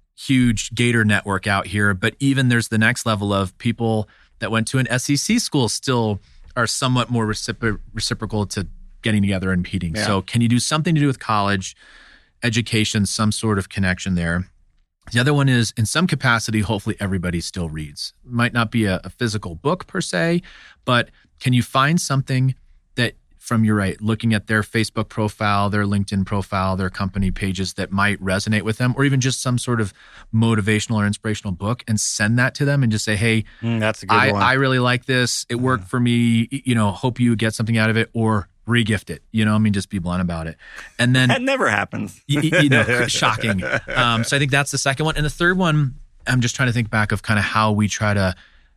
huge Gator network out here. But even there's the next level of people that went to an S E C school still are somewhat more recipro- reciprocal to getting together and competing. Yeah. So can you do something to do with college, education, some sort of connection there? The other one is in some capacity, hopefully everybody still reads. Might not be a, a physical book per se, but can you find something that from your right, looking at their Facebook profile, their LinkedIn profile, their company pages that might resonate with them, or even just some sort of motivational or inspirational book and send that to them and just say, hey, mm, that's a good I, one. I really like this. It worked for me. You know, hope you get something out of it or re-gift it. You know, I mean, just be blunt about it. And then that never happens. you, you know, shocking. Um, so I think that's the second one. And the third one, I'm just trying to think back of kind of how we try to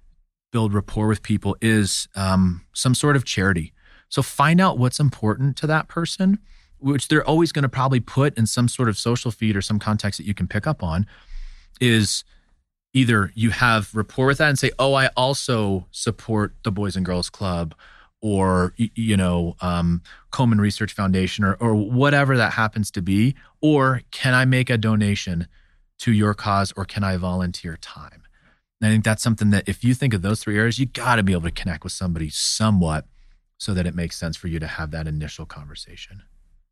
build rapport with people is um, some sort of charity. So find out what's important to that person, which they're always going to probably put in some sort of social feed or some context that you can pick up on, is either you have rapport with that and say, oh, I also support the Boys and Girls Club or, you know, um, Komen Research Foundation or, or whatever that happens to be, or can I make a donation to your cause or can I volunteer time? And I think that's something that if you think of those three areas, you got to be able to connect with somebody somewhat so that it makes sense for you to have that initial conversation.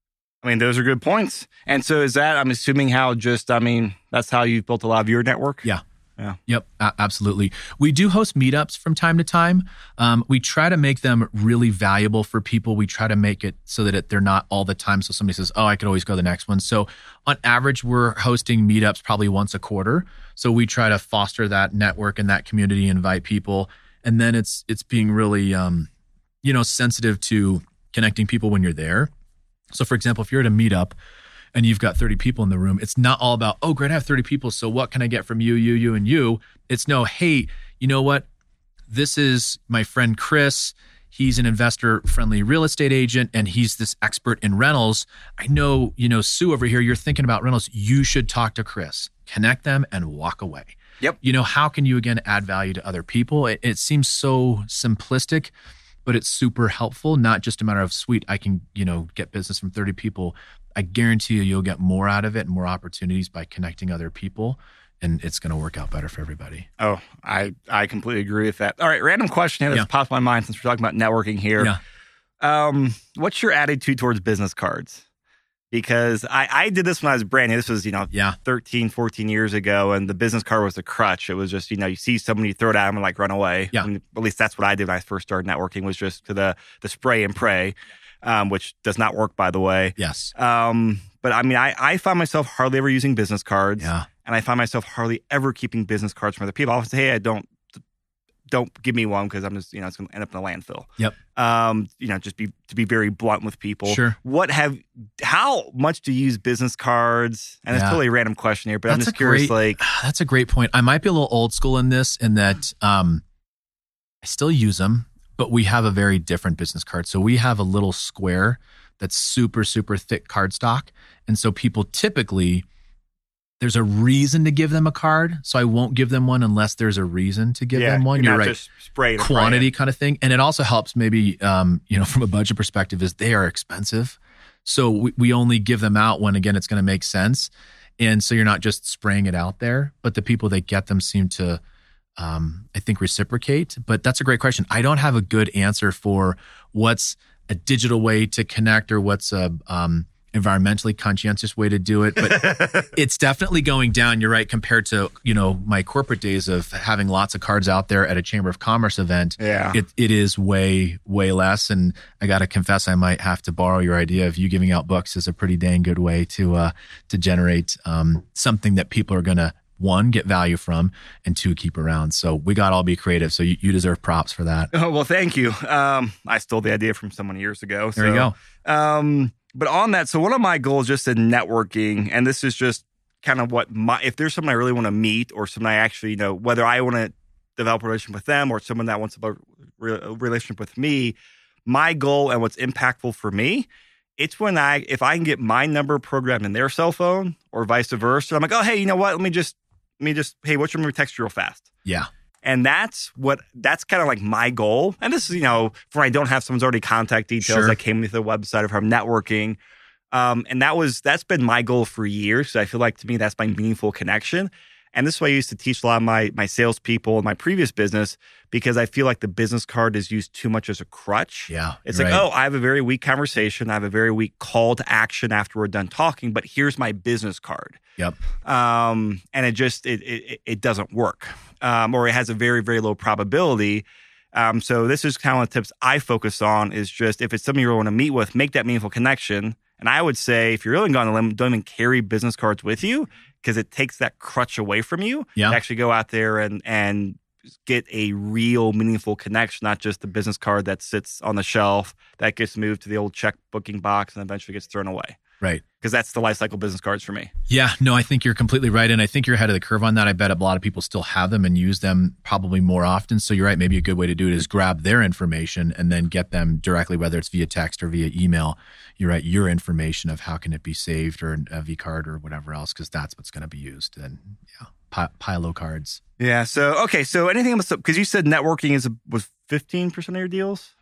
I mean, those are good points. And so is that, I'm assuming how just, I mean, that's how you've built a lot of your network? Yeah. Yeah. Yep. A- absolutely. We do host meetups from time to time. Um, we try to make them really valuable for people. We try to make it so that it, they're not all the time. So somebody says, oh, I could always go to the next one. So on average, we're hosting meetups probably once a quarter. So we try to foster that network and that community, invite people. And then it's, it's being really, um, you know, sensitive to connecting people when you're there. So for example, if you're at a meetup and you've got thirty people in the room, it's not all about, oh, great, I have thirty people. So what can I get from you, you, you, and you? It's no, hey, you know what? This is my friend Chris. He's an investor-friendly real estate agent, and he's this expert in rentals. I know, you know, Sue over here, you're thinking about rentals. You should talk to Chris. Connect them and walk away. Yep. You know, how can you, again, add value to other people? It, it seems so simplistic, but it's super helpful. Not just a matter of, sweet, I can, you know, get business from thirty people. I guarantee you, you'll get more out of it and more opportunities by connecting other people, and it's going to work out better for everybody. Oh, I, I completely agree with that. All right, random question here that's yeah. popped in my mind since we're talking about networking here. Yeah. Um, what's your attitude towards business cards? Because I, I did this when I was brand new. This was, you know, yeah. thirteen, fourteen years ago, and the business card was a crutch. It was just, you know, you see somebody, you throw it at them and like run away. Yeah. And at least that's what I did when I first started networking, was just to the, the spray and pray. Um, which does not work, by the way. Yes. Um, But I mean, I, I find myself hardly ever using business cards. Yeah. And I find myself hardly ever keeping business cards from other people. I'll say, hey, I don't, don't give me one because I'm just, you know, it's going to end up in a landfill. Yep. Um, you know, just be, to be very blunt with people. Sure. What have, how much do you use business cards? And it's Yeah. totally a random question here, but That's I'm just a curious, great- like, That's a great point. I might be a little old school in this, in that um, I still use them, but we have a very different business card. So we have a little square that's super, super thick cardstock. And so people typically, there's a reason to give them a card. So I won't give them one unless there's a reason to give yeah, them one. you're You're not right. just spraying and Quantity praying. kind of thing. And it also helps maybe, um, you know, from a budget perspective, is they are expensive. So we, we only give them out when, again, it's going to make sense. And so you're not just spraying it out there, but the people that get them seem to, um, I think, reciprocate. But that's a great question. I don't have a good answer for what's a digital way to connect or what's a um, environmentally conscientious way to do it. But it's definitely going down. You're right, compared to, you know, my corporate days of having lots of cards out there at a Chamber of Commerce event. Yeah. It, it is way, way less. And I got to confess, I might have to borrow your idea of you giving out books is a pretty dang good way to, uh, to generate um, something that people are going to, one, get value from, and two, keep around. So we got to all be creative. So you, you deserve props for that. Oh, well, thank you. Um, I stole the idea from someone years ago. So, There you go. Um, but on that, so one of my goals just in networking, and this is just kind of what my, if there's someone I really want to meet or someone I actually, you know, whether I want to develop a relationship with them or someone that wants a relationship with me, my goal and what's impactful for me, it's when I, if I can get my number programmed in their cell phone or vice versa, I'm like, oh, hey, you know what? Let me just, let me just, hey, what's your number? Text you real fast. Yeah. And that's what, that's kind of like my goal. And this is, you know, for I don't have someone's already contact details Sure. that came with the website or if I'm networking. Um, and that was, that's been my goal for years. So I feel like to me, that's my meaningful connection. And this is why I used to teach a lot of my, my salespeople in my previous business, because I feel like the business card is used too much as a crutch. Yeah. It's right. like, oh, I have a very weak conversation. I have a very weak call to action after we're done talking, but here's my business card. Yep. Um, and it just, it, it, it doesn't work. Um, or it has a very, very low probability. Um, so this is kind of the tips I focus on is just, if it's something you really want to meet with, make that meaningful connection. And I would say, if you're really going on a limb, don't even carry business cards with you, because it takes that crutch away from you Yeah. to actually go out there and, and get a real meaningful connection, not just the business card that sits on the shelf that gets moved to the old check booking box and eventually gets thrown away. Right. Because that's the life cycle business cards for me. Yeah, no, I think you're completely right. And I think you're ahead of the curve on that. I bet a lot of people still have them and use them probably more often. So you're right. Maybe a good way to do it is grab their information and then get them directly, whether it's via text or via email. You're right. Your information of how can it be saved or a V card or whatever else, because that's what's going to be used. And yeah, pi- Pilo cards. Yeah. So, okay. So anything else, because you said networking is was fifteen percent of your deals?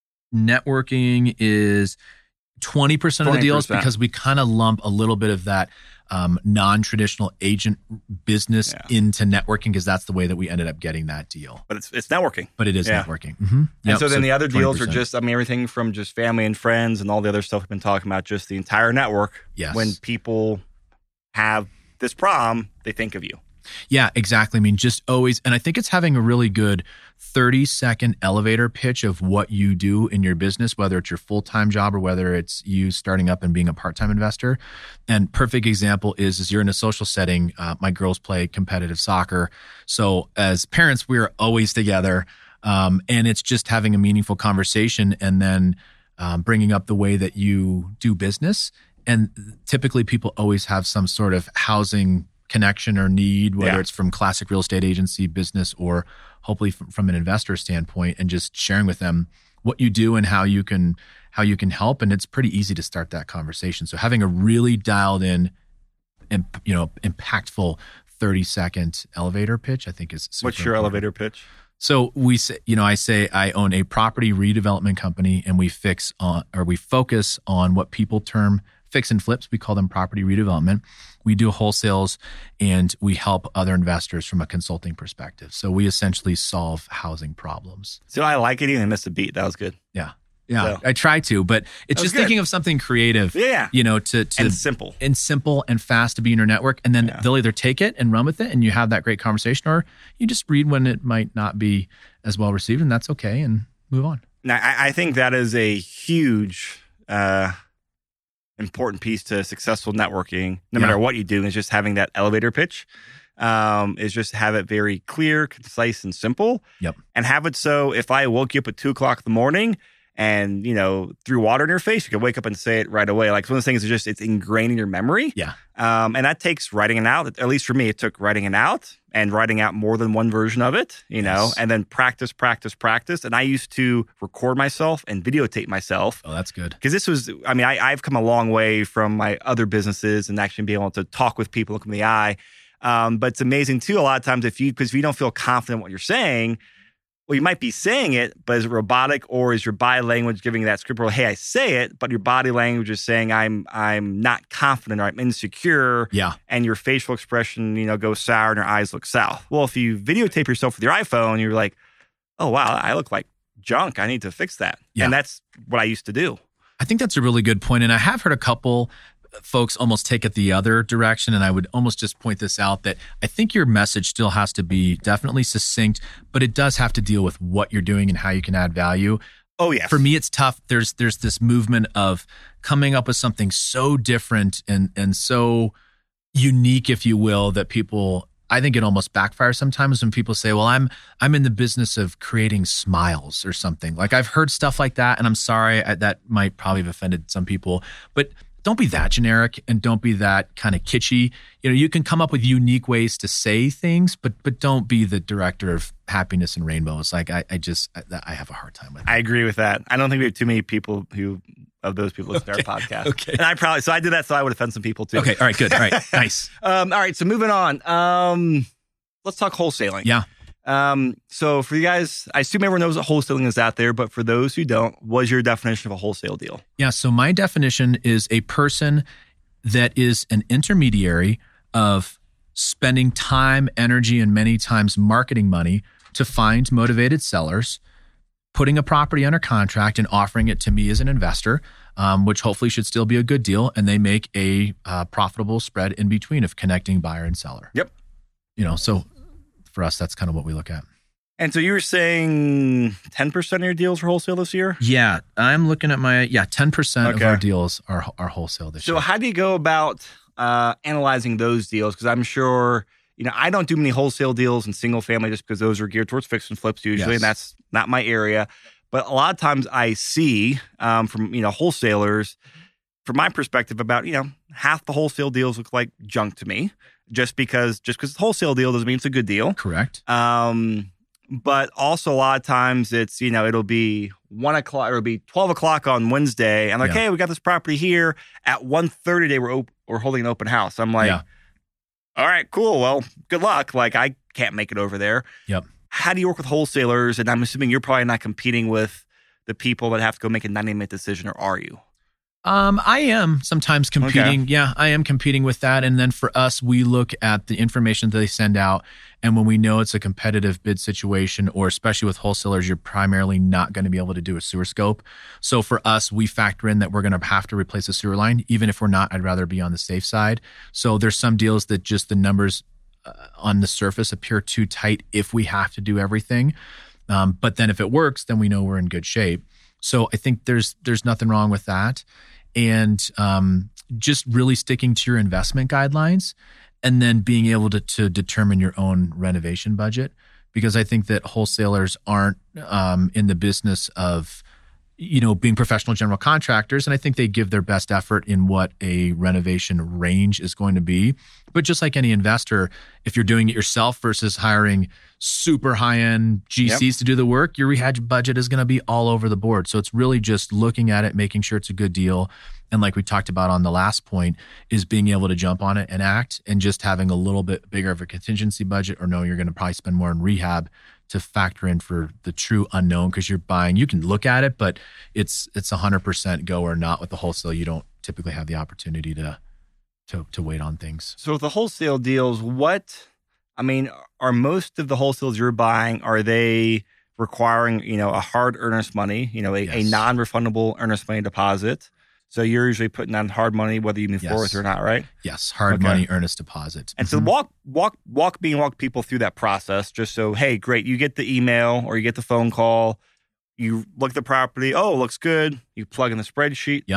Networking is twenty percent of the deals, twenty percent. because we kind of lump a little bit of that um, non-traditional agent business Yeah. into networking, because that's the way that we ended up getting that deal. But it's it's networking. But it is Yeah. networking. Mm-hmm. And so then the other deals are twenty percent. just, I mean, everything from just family and friends and all the other stuff we've been talking about, just the entire network. Yes. When people have this problem, they think of you. Yeah, exactly. I mean, just always, and I think it's having a really good thirty second elevator pitch of what you do in your business, whether it's your full-time job or whether it's you starting up and being a part-time investor. And perfect example is, is you're in a social setting. Uh, my girls play competitive soccer. So as parents, we're always together. Um, and it's just having a meaningful conversation and then um, bringing up the way that you do business. And typically people always have some sort of housing connection or need, whether Yeah. it's from classic real estate agency business or hopefully from, from an investor standpoint, and just sharing with them what you do and how you can how you can help. And it's pretty easy to start that conversation. So having a really dialed in and, you know, impactful thirty second elevator pitch, I think is super What's your important. elevator pitch? So we say, you know, I say I own a property redevelopment company, and we fix on, or we focus on what people term fix and flips. We call them property redevelopment. We do wholesales, and we help other investors from a consulting perspective. So we essentially solve housing problems. So I like it. Even missed a beat. That was good. Yeah. Yeah. So- I try to, but it's That was just good. thinking of something creative, Yeah. you know, to, to And simple. and simple and fast to be in your network. And then Yeah. they'll either take it and run with it and you have that great conversation, or you just read when it might not be as well received, and that's okay, and move on. Now, I, I think that is a huge, uh, important piece to successful networking, no Yeah. matter what you do, is just having that elevator pitch. Um, is just have it very clear, concise, and simple. Yep. And have it so if I woke you up at two o'clock in the morning and, you know, threw water in your face, you could wake up and say it right away. Like, one of the things is just, it's ingrained in your memory. Yeah. Um, and that takes writing it out. At least for me, it took writing it out and writing out more than one version of it, you know, Yes. and then practice, practice, practice. And I used to record myself and videotape myself. Oh, that's good. Because this was, I mean, I, I've come a long way from my other businesses and actually being able to talk with people, look in the eye. Um, but it's amazing too, a lot of times if you, because if you don't feel confident in what you're saying, well, you might be saying it, but is it robotic, or is your body language giving that script? Well, hey, I say it, but your body language is saying I'm I'm not confident or I'm insecure. Yeah. And your facial expression, you know, goes sour and your eyes look south. Well, if you videotape yourself with your iPhone, you're like, oh wow, I look like junk. I need to fix that. Yeah. And that's what I used to do. I think that's a really good point. And I have heard a couple folks almost take it the other direction. And I would almost just point this out, that I think your message still has to be definitely succinct, but it does have to deal with what you're doing and how you can add value. Oh, yes. For me, it's tough. There's there's this movement of coming up with something so different and and so unique, if you will, that people, I think it almost backfires sometimes when people say, well, I'm I'm in the business of creating smiles or something. Like, I've heard stuff like that, and I'm sorry, I, that might probably have offended some people, but don't be that generic and don't be that kind of kitschy. You know, you can come up with unique ways to say things, but but don't be the director of happiness and rainbows. Like, I, I just, I, I have a hard time with that. I agree with that. I don't think we have too many people who, of those people listen Okay. to our podcast. Okay. And I probably, so I did that so I would offend some people too. Okay. All right. Good. All right. Nice. Um, all right. So moving on. Um, let's talk wholesaling. Yeah. Um, so for you guys, I assume everyone knows what wholesaling is out there, but for those who don't, what's your definition of a wholesale deal? Yeah. So my definition is a person that is an intermediary of spending time, energy, and many times marketing money to find motivated sellers, putting a property under contract and offering it to me as an investor, um, which hopefully should still be a good deal. And they make a uh, profitable spread in between of connecting buyer and seller. Yep. You know, so for us, that's kind of what we look at. And so you were saying ten percent of your deals are wholesale this year? Yeah, I'm looking at my, yeah, ten percent Okay. of our deals are, are wholesale this So year. how do you go about uh, analyzing those deals? Because I'm sure, you know, I don't do many wholesale deals in single family just because those are geared towards fix and flips usually, Yes. and that's not my area. But a lot of times I see um, from, you know, wholesalers, from my perspective, about, you know, half the wholesale deals look like junk to me, just because just because it's a wholesale deal doesn't mean it's a good deal. Correct. Um, but also a lot of times it's, you know, it'll be one o'clock or it'll be twelve o'clock on Wednesday. I'm like, Yeah. hey, we got this property here at one thirty today. We're op- we're holding an open house. I'm like, Yeah. all right, cool. Well, good luck. Like, I can't make it over there. Yep. How do you work with wholesalers? And I'm assuming you're probably not competing with the people that have to go make a ninety minute decision, or are you? Um, I am sometimes competing. Yeah, I am competing with that. And then for us, we look at the information that they send out. And when we know it's a competitive bid situation, or especially with wholesalers, you're primarily not going to be able to do a sewer scope. So for us, we factor in that we're going to have to replace a sewer line. Even if we're not, I'd rather be on the safe side. So there's some deals that just the numbers uh, on the surface appear too tight if we have to do everything. Um, but then if it works, then we know we're in good shape. So I think there's there's nothing wrong with that. And um, just really sticking to your investment guidelines, and then being able to, to determine your own renovation budget. Because I think that wholesalers aren't um, in the business of, you know, being professional general contractors. And I think they give their best effort in what a renovation range is going to be. But just like any investor, if you're doing it yourself versus hiring super high-end G Cs Yep. to do the work, your rehab budget is going to be all over the board. So it's really just looking at it, making sure it's a good deal. And like we talked about on the last point, is being able to jump on it and act, and just having a little bit bigger of a contingency budget, or no, you're going to probably spend more on rehab to factor in for the true unknown, because you're buying, you can look at it, but it's it's one hundred percent go or not. With the wholesale, you don't typically have the opportunity to to to wait on things. So with the wholesale deals, what, I mean, are most of the wholesales you're buying, are they requiring, you know, a hard earnest money, you know, a, a Yes. non-refundable earnest money deposit? So you're usually putting on hard money whether you move Yes. forward or not, right? Yes, hard Okay. money, earnest deposit. And so Mhm. walk, walk, walk me and walk people through that process, just so, hey, great, you get the email or you get the phone call, you look at the property, oh, looks good, you plug in the spreadsheet. Yep.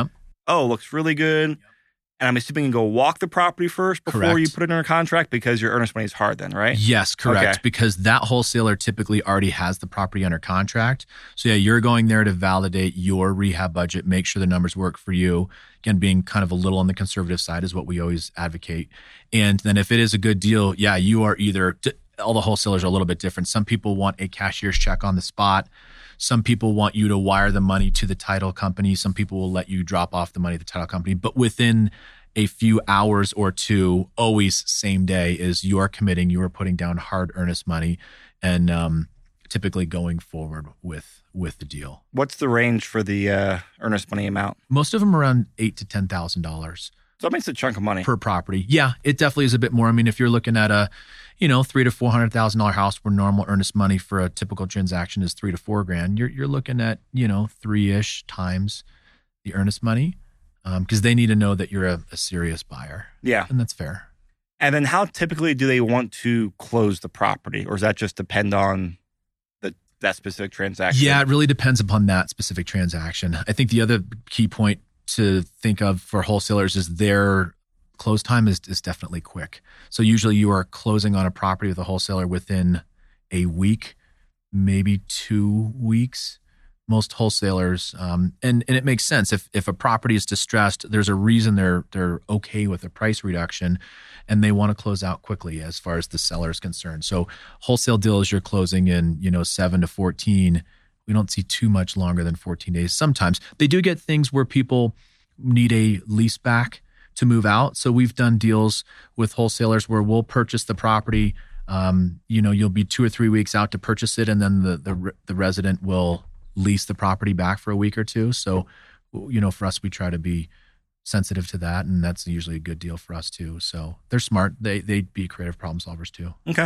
oh, it looks really good. Yep. And I'm assuming you go walk the property first before correct. you put it under contract because your earnest money is hard then, right? Yes, correct. Okay. Because that wholesaler typically already has the property under contract. So yeah, you're going there to validate your rehab budget, make sure the numbers work for you. Again, being kind of a little on the conservative side is what we always advocate. And then if it is a good deal, yeah, you are either, all the wholesalers are a little bit different. Some people want a cashier's check on the spot. Some people want you to wire the money to the title company. Some people will let you drop off the money to the title company. But within a few hours or two, always same day, is you are committing, you are putting down hard earnest money and um, typically going forward with with the deal. What's the range for the uh, earnest money amount? Most of them around eight to ten thousand dollars. So that makes a chunk of money per property. Yeah, it definitely is a bit more. I mean, if you're looking at a, you know, three to four hundred thousand dollar house where normal earnest money for a typical transaction is three to four grand, you're you're looking at, you know, three ish times the earnest money. Because um, they need to know that you're a, a serious buyer. Yeah. And that's fair. And then how typically do they want to close the property? Or does that just depend on the that specific transaction? Yeah, it really depends upon that specific transaction. I think the other key point to think of for wholesalers is their close time is, is definitely quick. So usually you are closing on a property with a wholesaler within a week, maybe two weeks. Most wholesalers, um, and and it makes sense. If if a property is distressed, there's a reason they're they're okay with a price reduction, and they want to close out quickly as far as the seller is concerned. So wholesale deals you're closing in, you know, seven to fourteen. We don't see too much longer than fourteen days. Sometimes they do get things where people need a lease back to move out. So we've done deals with wholesalers where we'll purchase the property. Um, you know, you'll be two or three weeks out to purchase it, and then the the, the resident will lease the property back for a week or two. So, you know, for us, we try to be sensitive to that, and that's usually a good deal for us too. So they're smart. They they'd be creative problem solvers too. Okay.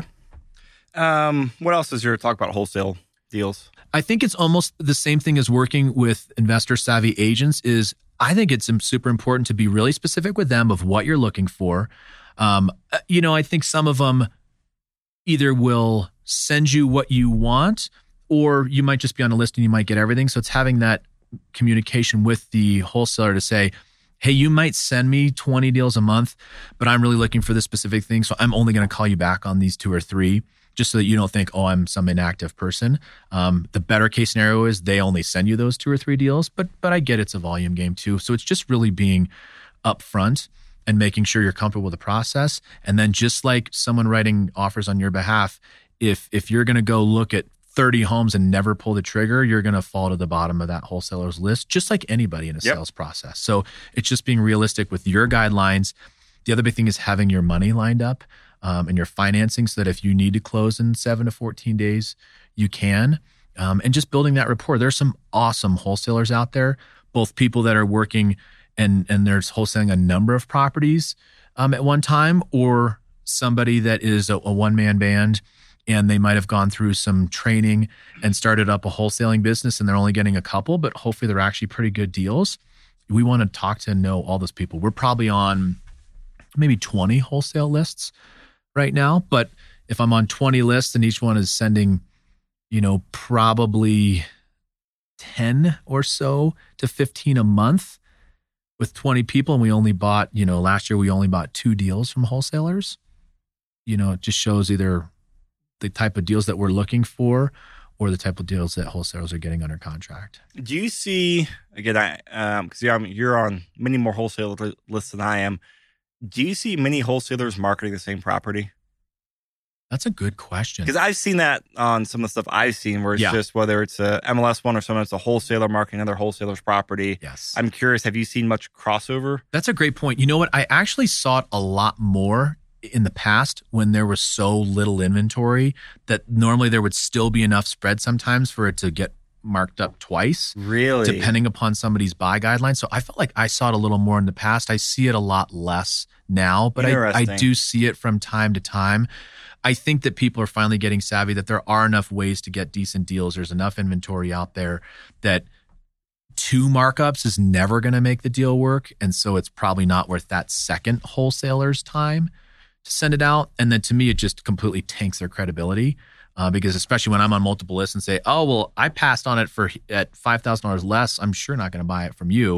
Um, what else is there to talk about wholesale deals? I think it's almost the same thing as working with investor savvy agents. Is I think it's super important to be really specific with them of what you're looking for. Um, you know, I think some of them either will send you what you want, or you might just be on a list and you might get everything. So it's having that communication with the wholesaler to say, hey, you might send me twenty deals a month, but I'm really looking for this specific thing. So I'm only going to call you back on these two or three, just so that you don't think, oh, I'm some inactive person. Um, the better case scenario is they only send you those two or three deals, but but I get it's a volume game too. So it's just really being upfront and making sure you're comfortable with the process. And then just like someone writing offers on your behalf, if if you're going to go look at thirty homes and never pull the trigger, you're going to fall to the bottom of that wholesaler's list, just like anybody in a yep. sales process. So it's just being realistic with your guidelines. The other big thing is having your money lined up um, and your financing so that if you need to close in seven to fourteen days, you can. Um, and just building that rapport. There's some awesome wholesalers out there, both people that are working and, and there's wholesaling a number of properties um, at one time, or somebody that is a, a one-man band and they might have gone through some training and started up a wholesaling business and they're only getting a couple, but hopefully they're actually pretty good deals. We want to talk to and know all those people. We're probably on maybe twenty wholesale lists right now, but if I'm on twenty lists and each one is sending, you know, probably ten or so to fifteen a month with twenty people, and we only bought, you know, last year we only bought two deals from wholesalers, you know, it just shows either the type of deals that we're looking for or the type of deals that wholesalers are getting under contract. Do you see, again, I um, because you're, you're on many more wholesale lists than I am, do you see many wholesalers marketing the same property? That's a good question. Because I've seen that on some of the stuff I've seen where it's yeah. just whether it's a M L S one or someone that's a wholesaler marketing another wholesaler's property. Yes. I'm curious, have you seen much crossover? That's a great point. You know what? I actually saw it a lot more in the past when there was so little inventory that normally there would still be enough spread sometimes for it to get marked up twice. Really? Depending upon somebody's buy guidelines. So I felt like I saw it a little more in the past. I see it a lot less now, but I, I do see it from time to time. I think that people are finally getting savvy that there are enough ways to get decent deals. There's enough inventory out there that two markups is never going to make the deal work. And so it's probably not worth that second wholesaler's time to send it out. And then to me, it just completely tanks their credibility uh, because especially when I'm on multiple lists and say, oh, well, I passed on it for at five thousand dollars less, I'm sure not going to buy it from you.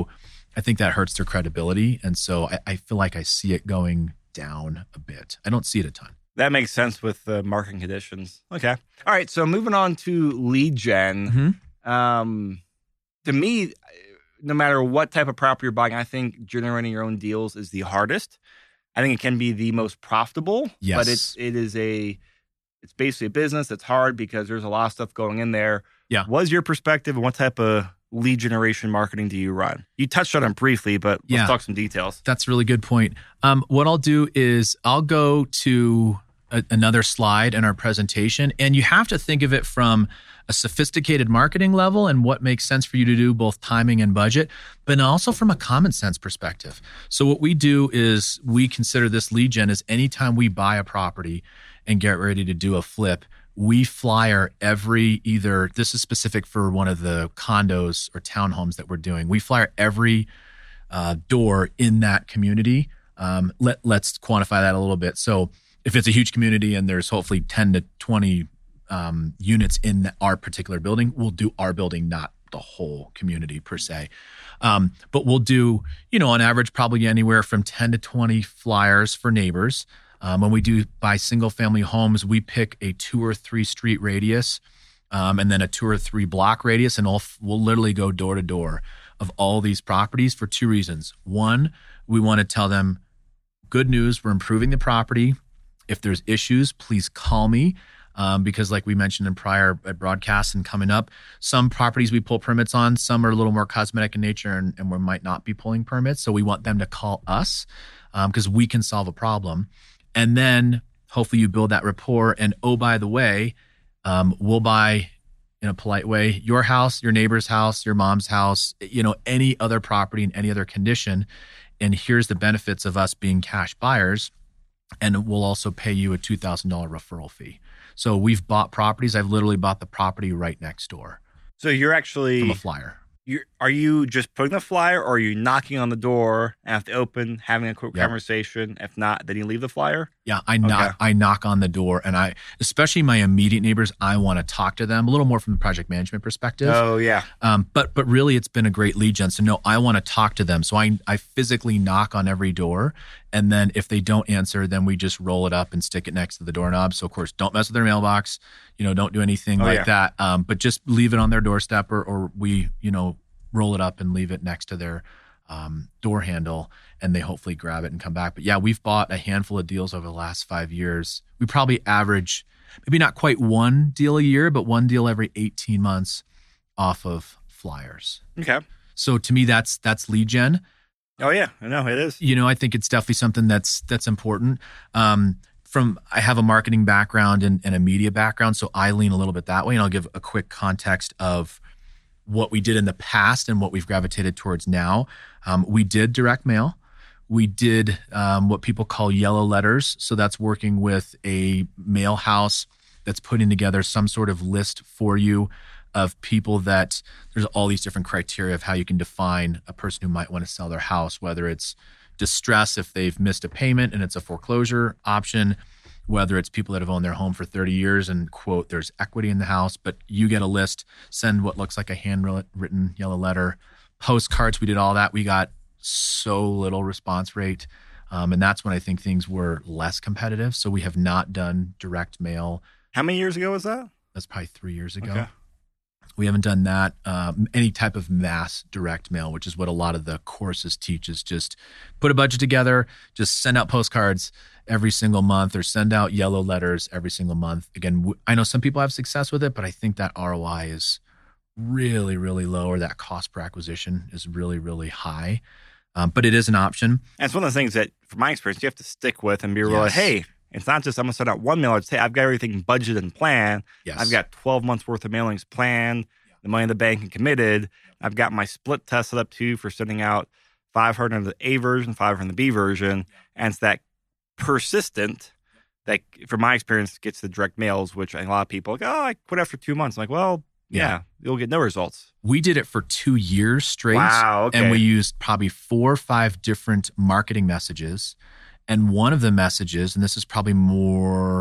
I think that hurts their credibility. And so I, I feel like I see it going down a bit. I don't see it a ton. That makes sense with the marketing conditions. Okay. All right. So moving on to lead gen. Mm-hmm. Um, to me, no matter what type of property you're buying, I think generating your own deals is the hardest. I think it can be the most profitable. Yes. But it's it is a it's basically a business that's hard because there's a lot of stuff going in there. Yeah. What's your perspective and what type of lead generation marketing do you run? You touched on it briefly, but let's yeah. talk some details. That's a really good point. Um, what I'll do is I'll go to a, another slide in our presentation, and you have to think of it from a sophisticated marketing level and what makes sense for you to do, both timing and budget, but also from a common sense perspective. So what we do is we consider this lead gen as anytime we buy a property and get ready to do a flip, we flyer every either, this is specific for one of the condos or townhomes that we're doing. We flyer every uh, door in that community. Um, let, let's quantify that a little bit. So if it's a huge community and there's hopefully ten to twenty um, units in our particular building, we'll do our building, not the whole community per se. Um, but we'll do, you know, on average, probably anywhere from ten to twenty flyers for neighbors. Um, when we do buy single family homes, we pick a two or three street radius um, and then a two or three block radius, and we'll, we'll literally go door to door of all these properties for two reasons. One, we want to tell them, good news, we're improving the property. If there's issues, please call me. Um, because like we mentioned in prior broadcasts and coming up, some properties we pull permits on, some are a little more cosmetic in nature and, and we might not be pulling permits. So we want them to call us because um, we can solve a problem. And then hopefully you build that rapport. And oh, by the way, um, we'll buy in a polite way your house, your neighbor's house, your mom's house, you know, any other property in any other condition. And here's the benefits of us being cash buyers. And we'll also pay you a two thousand dollars referral fee. So we've bought properties. I've literally bought the property right next door. So you're actually from a flyer. You're, are you just putting the flyer, or are you knocking on the door and have to open, having a quick Yep. conversation? If not, then you leave the flyer. Yeah, I knock. Okay. I knock on the door, and I, especially my immediate neighbors, I want to talk to them a little more from the project management perspective. Oh yeah. Um, but but really, it's been a great lead gen. So no, I want to talk to them. So I I physically knock on every door, and then if they don't answer, then we just roll it up and stick it next to the doorknob. So of course, don't mess with their mailbox. You know, don't do anything Oh, like yeah. that. Um, but just leave it on their doorstep, or or we you know roll it up and leave it next to their um, door handle, and they hopefully grab it and come back. But yeah, we've bought a handful of deals over the last five years. We probably average maybe not quite one deal a year, but one deal every eighteen months off of flyers. Okay. So to me, that's that's lead gen. Oh yeah, I know it is. You know, I think it's definitely something that's that's important. Um, from I have a marketing background and, and a media background, so I lean a little bit that way. And I'll give a quick context of what we did in the past and what we've gravitated towards now. Um, we did direct mail. We did um, what people call yellow letters. So that's working with a mail house that's putting together some sort of list for you of people that there's all these different criteria of how you can define a person who might want to sell their house, whether it's distress if they've missed a payment and it's a foreclosure option, whether it's people that have owned their home for thirty years and, quote, there's equity in the house, but you get a list, send what looks like a handwritten yellow letter, postcards. We did all that. We got so little response rate. Um, and that's when I think things were less competitive. So we have not done direct mail. How many years ago was that? That's probably three years ago. Okay. We haven't done that. Um, any type of mass direct mail, which is what a lot of the courses teach, is just put a budget together, just send out postcards every single month or send out yellow letters every single month. Again, w- I know some people have success with it, but I think that R O I is really, really low, or that cost per acquisition is really, really high. Um, but it is an option. And it's one of the things that, from my experience, you have to stick with and be real. Yes. Hey, it's not just I'm going to send out one mailer. It's, hey, I've got everything budgeted and planned. Yes. I've got twelve months worth of mailings planned, the money in the bank and committed. I've got my split test set up too for sending out five hundred in the A version, five hundred in the B version. And it's that persistent that, from my experience, gets the direct mails, which a lot of people are like, oh, I quit after two months. I'm like, well, yeah, Yeah. you'll get no results. We did it for two years straight. Wow, okay. And we used probably four or five different marketing messages. And one of the messages, and this is probably more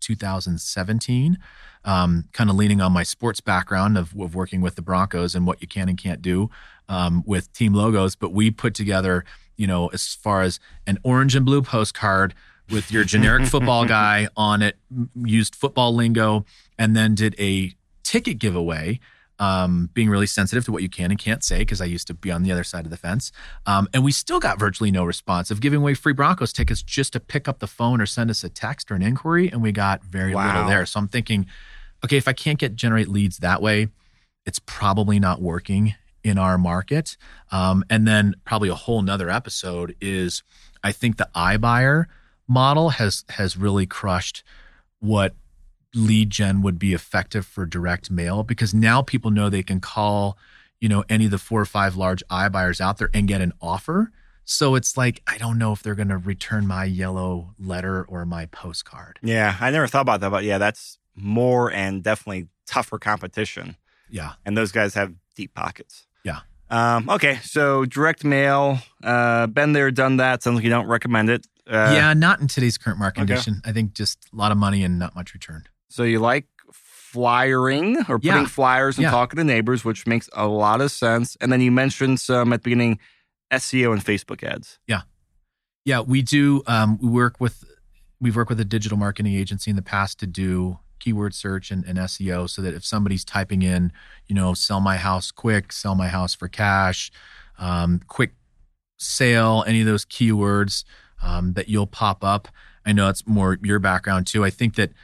two thousand seventeen, um, kind of leaning on my sports background of, of working with the Broncos and what you can and can't do um, with team logos. But we put together, you know, as far as an orange and blue postcard with your generic football guy on it, used football lingo, and then did a ticket giveaway, um, being really sensitive to what you can and can't say, because I used to be on the other side of the fence. Um, and we still got virtually no response of giving away free Broncos tickets just to pick up the phone or send us a text or an inquiry, and we got very Wow. little there. So I'm thinking, okay, if I can't get generate leads that way, it's probably not working in our market. Um, and then probably a whole nother episode is, I think the iBuyer model has has really crushed what lead gen would be effective for direct mail, because now people know they can call, you know, any of the four or five large iBuyers out there and get an offer. So it's like, I don't know if they're going to return my yellow letter or my postcard. Yeah, I never thought about that, but yeah, that's more and definitely tougher competition. Yeah. And those guys have deep pockets. Yeah. Um, okay, so direct mail, uh, been there, done that. Sounds like you don't recommend it. Uh, yeah, not in today's current market okay. condition. I think just a lot of money and not much return. So you like flyering or putting Yeah. flyers and Yeah. talking to neighbors, which makes a lot of sense. And then you mentioned some at the beginning, S E O and Facebook ads. Yeah, we do. Um, we work with, we've worked with a digital marketing agency in the past to do keyword search and, and S E O, so that if somebody's typing in, you know, sell my house quick, sell my house for cash, um, quick sale, any of those keywords, um, that you'll pop up. I know it's more your background too. I think that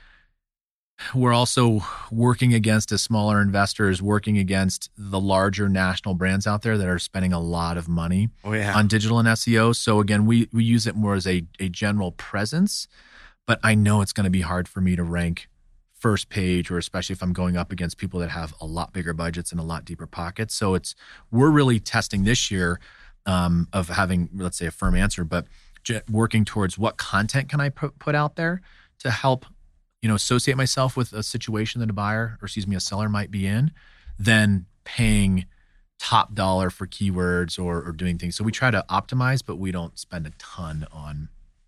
we're also working against, as smaller investors, working against the larger national brands out there that are spending a lot of money Oh, yeah. on digital and S E O. So again, we we use it more as a, a general presence, but I know it's going to be hard for me to rank first page, or especially if I'm going up against people that have a lot bigger budgets and a lot deeper pockets. So it's, we're really testing this year um, of having, let's say, a firm answer, but j- working towards what content can I put, put out there to help, you know, associate myself with a situation that a buyer, or excuse me, a seller might be in, then paying top dollar for keywords or, or doing things. So we try to optimize, but we don't spend a ton on.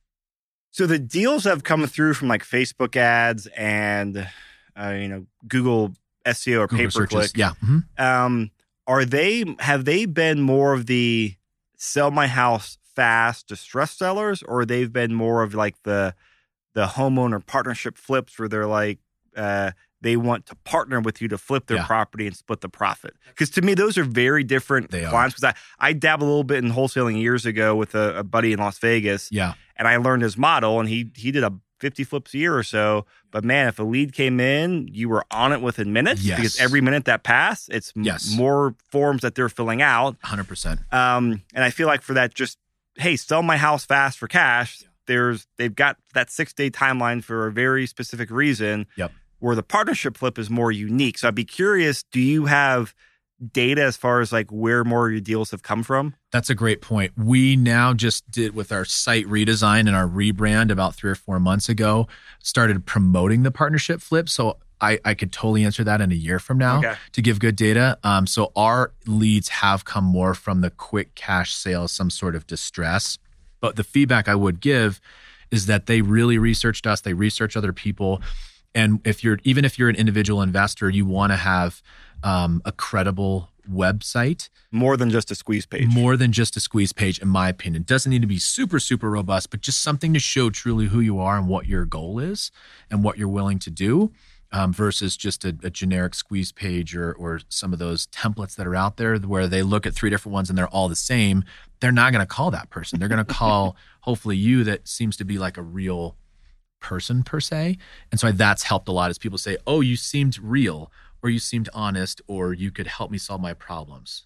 So the deals have come through from like Facebook ads and, uh, you know, Google S E O or Google pay-per-click. searches. Yeah. Mhm. Um, are they, have they been more of the sell my house fast distressed sellers, or they've been more of like the, the homeowner partnership flips where they're like, uh, they want to partner with you to flip their Yeah. property and split the profit? Because to me, those are very different They are. clients. Because I, I dabbled a little bit in wholesaling years ago with a, a buddy in Las Vegas, Yeah. and I learned his model, and he he did a fifty flips a year or so. But man, if a lead came in, you were on it within minutes, Yes. because every minute that passed, it's m- Yes. more forms that they're filling out. one hundred percent. Um, and I feel like for that, just, hey, sell my house fast for cash. There's they've got that six day timeline for a very specific reason. Yep. Where the partnership flip is more unique. So I'd be curious, do you have data as far as like where more of your deals have come from? That's a great point. We now just did, with our site redesign and our rebrand about three or four months ago, started promoting the partnership flip. So I, I could totally answer that in a year from now Okay. to give good data. Um, so our leads have come more from the quick cash sales, some sort of distress. But the feedback I would give is that they really researched us. They research other people. And if you're, even if you're an individual investor, you want to have um, a credible website, More than just a squeeze page. more than just a squeeze page, in my opinion. It doesn't need to be super, super robust, but just something to show truly who you are and what your goal is and what you're willing to do, um, versus just a, a generic squeeze page or, or some of those templates that are out there where they look at three different ones and they're all the same. They're not going to call that person. They're going to call hopefully you, that seems to be like a real person per se. And so that's helped a lot, as people say, oh, you seemed real, or you seemed honest, or you could help me solve my problems.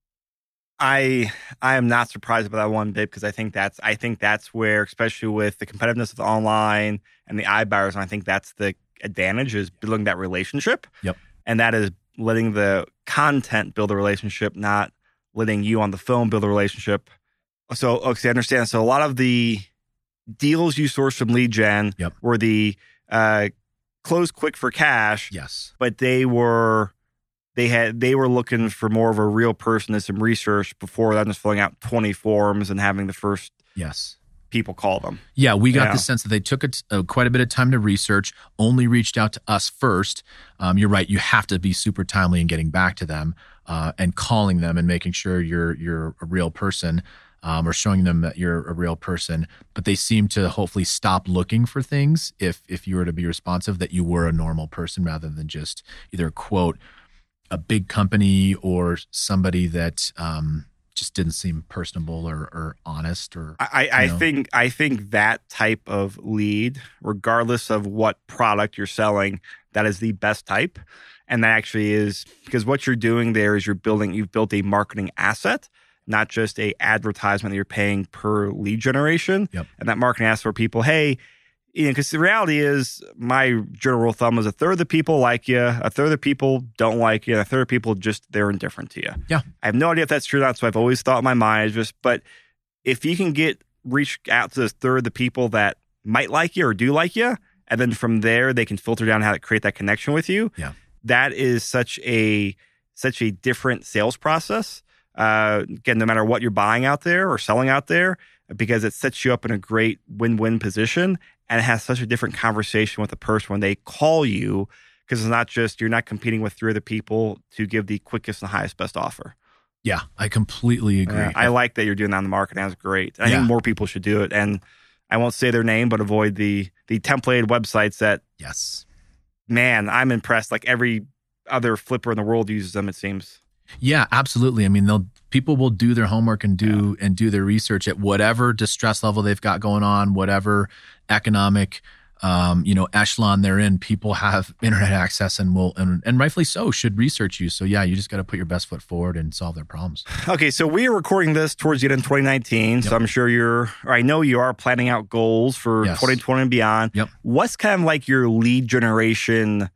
I I am not surprised by that one bit, because I think that's I think that's where, especially with the competitiveness of the online and the iBuyers, and I think that's the advantage, is building that relationship. Yep. And that is letting the content build a relationship, not letting you on the phone build a relationship. So, okay, I understand. So a lot of the deals you source from lead gen Yep. were the uh, close quick for cash, Yes. but they were they had they were looking for more of a real person and some research before them just filling out twenty forms and having the first Yes. people call them. Yeah, we got yeah. the sense that they took a, a, quite a bit of time to research, only reached out to us first. Um, you're right. You have to be super timely in getting back to them uh, and calling them and making sure you're you're a real person um, or showing them that you're a real person. But they seem to hopefully stop looking for things if if you were to be responsive, that you were a normal person rather than just either, quote, a big company or somebody that um, just didn't seem personable or, or honest. Or I, I think I think that type of lead, regardless of what product you're selling, that is the best type. And that actually is because what you're doing there is you're building, you've built a marketing asset, not just a advertisement that you're paying per lead generation. Yep. And that marketing asset for people, hey, you know, because the reality is my general rule of thumb is a third of the people like you, a third of the people don't like you, and a third of people just, they're indifferent to you. Yeah. I have no idea if that's true or not, so I've always thought in my mind, just, but if you can get, reach out to the third of the people that might like you or do like you, and then from there, they can filter down how to create that connection with you. Yeah. That is such a, such a different sales process. Uh, again, no matter what you're buying out there or selling out there, because it sets you up in a great win-win position. And it has such a different conversation with the person when they call you, because it's not just, you're not competing with three other people to give the quickest and highest best offer. Yeah, I completely agree. Uh, I like that you're doing that in the marketing. That's great. I yeah. think more people should do it. And I won't say their name, but avoid the the templated websites that, yes, man, I'm impressed. Like every other flipper in the world uses them, it seems. Yeah, absolutely. I mean, they'll people will do their homework and do yeah. and do their research at whatever distress level they've got going on, whatever economic um, you know, echelon they're in. People have internet access and will and, and rightfully so should research you. So yeah, you just got to put your best foot forward and solve their problems. Okay, so we are recording this towards the end of twenty nineteen. Yep. So I'm sure you're, or I know you are planning out goals for yes. twenty twenty and beyond. Yep. What's kind of like your lead generation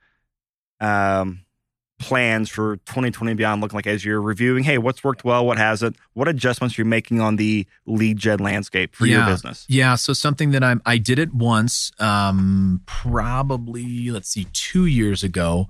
um plans for twenty twenty and beyond looking like as you're reviewing, hey, what's worked well, what hasn't, what adjustments you're making on the lead gen landscape for yeah. your business? Yeah, so something that I'm, I did it once, um, probably, let's see, two years ago,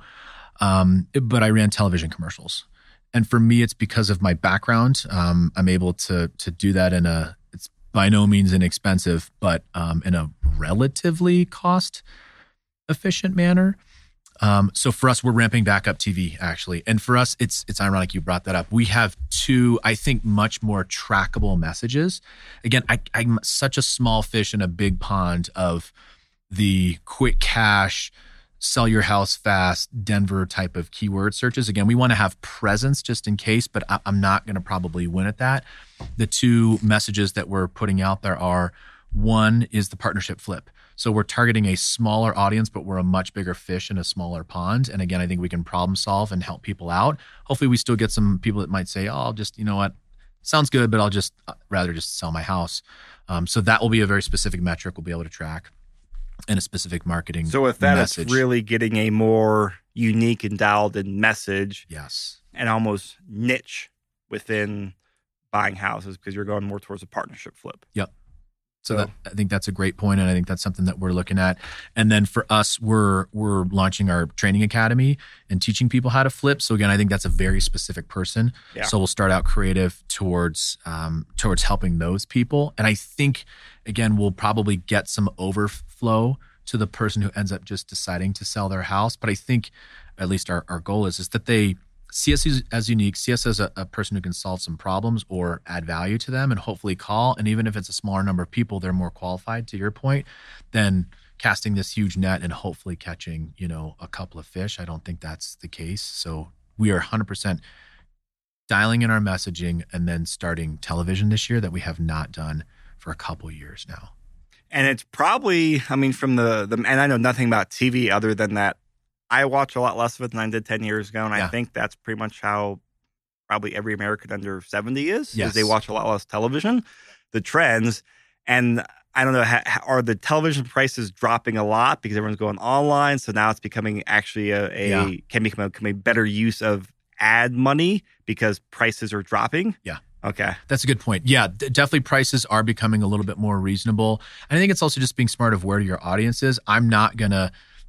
um, but I ran television commercials. And for me, it's because of my background. Um, I'm able to to do that in a, it's by no means inexpensive, but um, in a relatively cost efficient manner. Um, so for us, we're ramping back up T V actually. And for us, it's, it's ironic you brought that up. We have two, I think, much more trackable messages. Again, I, I'm such a small fish in a big pond of the quick cash, sell your house fast, Denver type of keyword searches. Again, we want to have presence just in case, but I, I'm not going to probably win at that. The two messages that we're putting out there are, one is the partnership flip. So we're targeting a smaller audience, but we're a much bigger fish in a smaller pond. And again, I think we can problem solve and help people out. Hopefully we still get some people that might say, oh, I'll just, you know what, sounds good, but I'll just uh, rather just sell my house. Um, so that will be a very specific metric we'll be able to track and a specific marketing So with that, message. It's really getting a more unique and dialed in message. Yes. And almost niche within buying houses because you're going more towards a partnership flip. Yep. So that, I think that's a great point, and I think that's something that we're looking at. And then for us, we're we're launching our training academy and teaching people how to flip. So again, I think that's a very specific person. Yeah. So we'll start out creative towards um, towards helping those people. And I think again, we'll probably get some overflow to the person who ends up just deciding to sell their house. But I think at least our, our goal is is that they see us as unique, see us as a, a person who can solve some problems or add value to them and hopefully call. And even if it's a smaller number of people, they're more qualified, to your point, than casting this huge net and hopefully catching, you know, a couple of fish. I don't think that's the case. So we are one hundred percent dialing in our messaging and then starting television this year that we have not done for a couple of years now. And it's probably, I mean, from the, the and I know nothing about T V other than that I watch a lot less of it than I did ten years ago, and yeah. I think that's pretty much how probably every American under seventy is, yes. is they watch a lot less television, the trends, and I don't know, are the television prices dropping a lot because everyone's going online, so now it's becoming actually a, a yeah. can become a, become a better use of ad money because prices are dropping? Yeah. Okay. That's a good point. Yeah, d- definitely prices are becoming a little bit more reasonable. And I think it's also just being smart of where your audience is. I'm not going to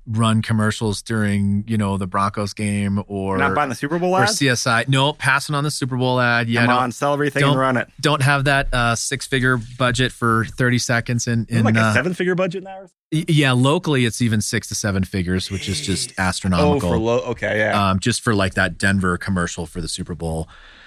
run commercials during, you know, the Broncos game or not buying the Super Bowl or ad? C S I. No, passing on the Super Bowl ad. Yeah, Come on, sell everything and run it. Don't have that uh, six-figure budget for thirty seconds in, in like a uh, seven-figure budget now? y- yeah, locally it's even six to seven figures, which is just astronomical. Oh, for low. Okay, yeah. Um, just for like that Denver commercial for the Super Bowl.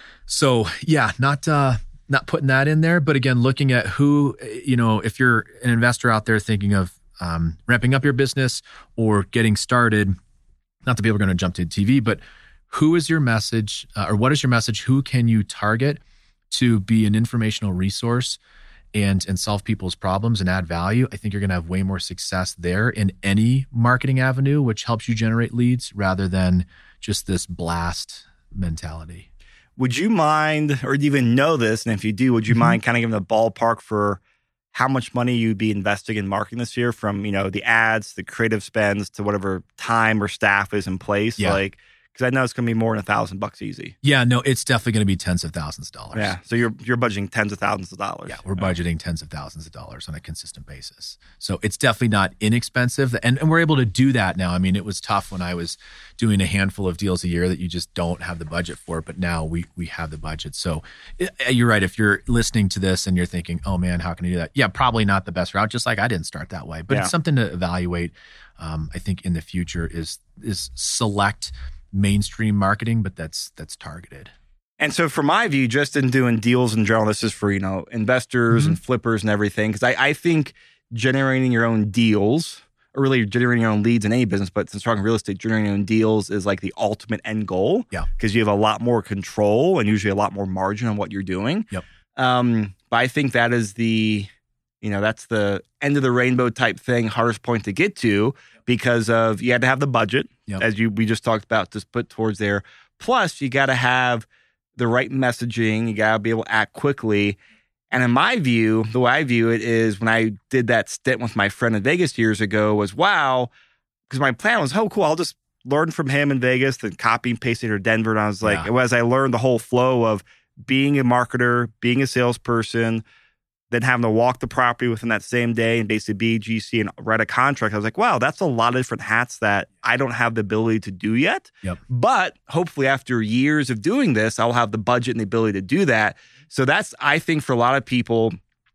So yeah, not uh, not putting that in there, but again, looking at who, you know, if you're an investor out there thinking of um, ramping up your business or getting started, not that people are going to jump to T V, but who is your message uh, or what is your message? Who can you target to be an informational resource and and solve people's problems and add value? I think you're going to have way more success there in any marketing avenue, which helps you generate leads rather than just this blast mentality. Would you mind, or do you even know this? And if you do, would you mm-hmm. mind kind of giving the ballpark for how much money you'd be investing in marketing this year, from, you know, the ads, the creative spends, to whatever time or staff is in place? Yeah. Like, because I know it's going to be more than a thousand bucks easy. Yeah, no, it's definitely going to be tens of thousands of dollars. Yeah, so you're you're budgeting tens of thousands of dollars. Yeah, we're budgeting tens of thousands of dollars on a consistent basis. So it's definitely not inexpensive. And, and we're able to do that now. I mean, it was tough when I was doing a handful of deals a year that you just don't have the budget for, but now we we have the budget. So it, you're right. If you're listening to this and you're thinking, oh man, how can I do that? Yeah, probably not the best route, just like I didn't start that way. But yeah. it's something to evaluate, um, I think, in the future is is select mainstream marketing, but that's that's targeted. And so from my view, just in doing deals in general, this is for, you know, investors mm-hmm. and flippers and everything. Because I, I think generating your own deals, or really generating your own leads in any business, but since we're talking real estate, generating your own deals is like the ultimate end goal. Yeah. Because you have a lot more control and usually a lot more margin on what you're doing. Yep. Um, but I think that is the, you know, that's the end of the rainbow type thing, hardest point to get to, because of you had to have the budget, yep. as you we just talked about, to put towards there. Plus, you got to have the right messaging. You got to be able to act quickly. And in my view, the way I view it is, when I did that stint with my friend in Vegas years ago, was wow, because my plan was, oh, cool, I'll just learn from him in Vegas, then copy and paste it to Denver. And I was like, yeah. as I learned the whole flow of being a marketer, being a salesperson, then having to walk the property within that same day and basically be G C and write a contract, I was like, wow, that's a lot of different hats that I don't have the ability to do yet. Yep. But hopefully after years of doing this, I'll have the budget and the ability to do that. So that's, I think, for a lot of people,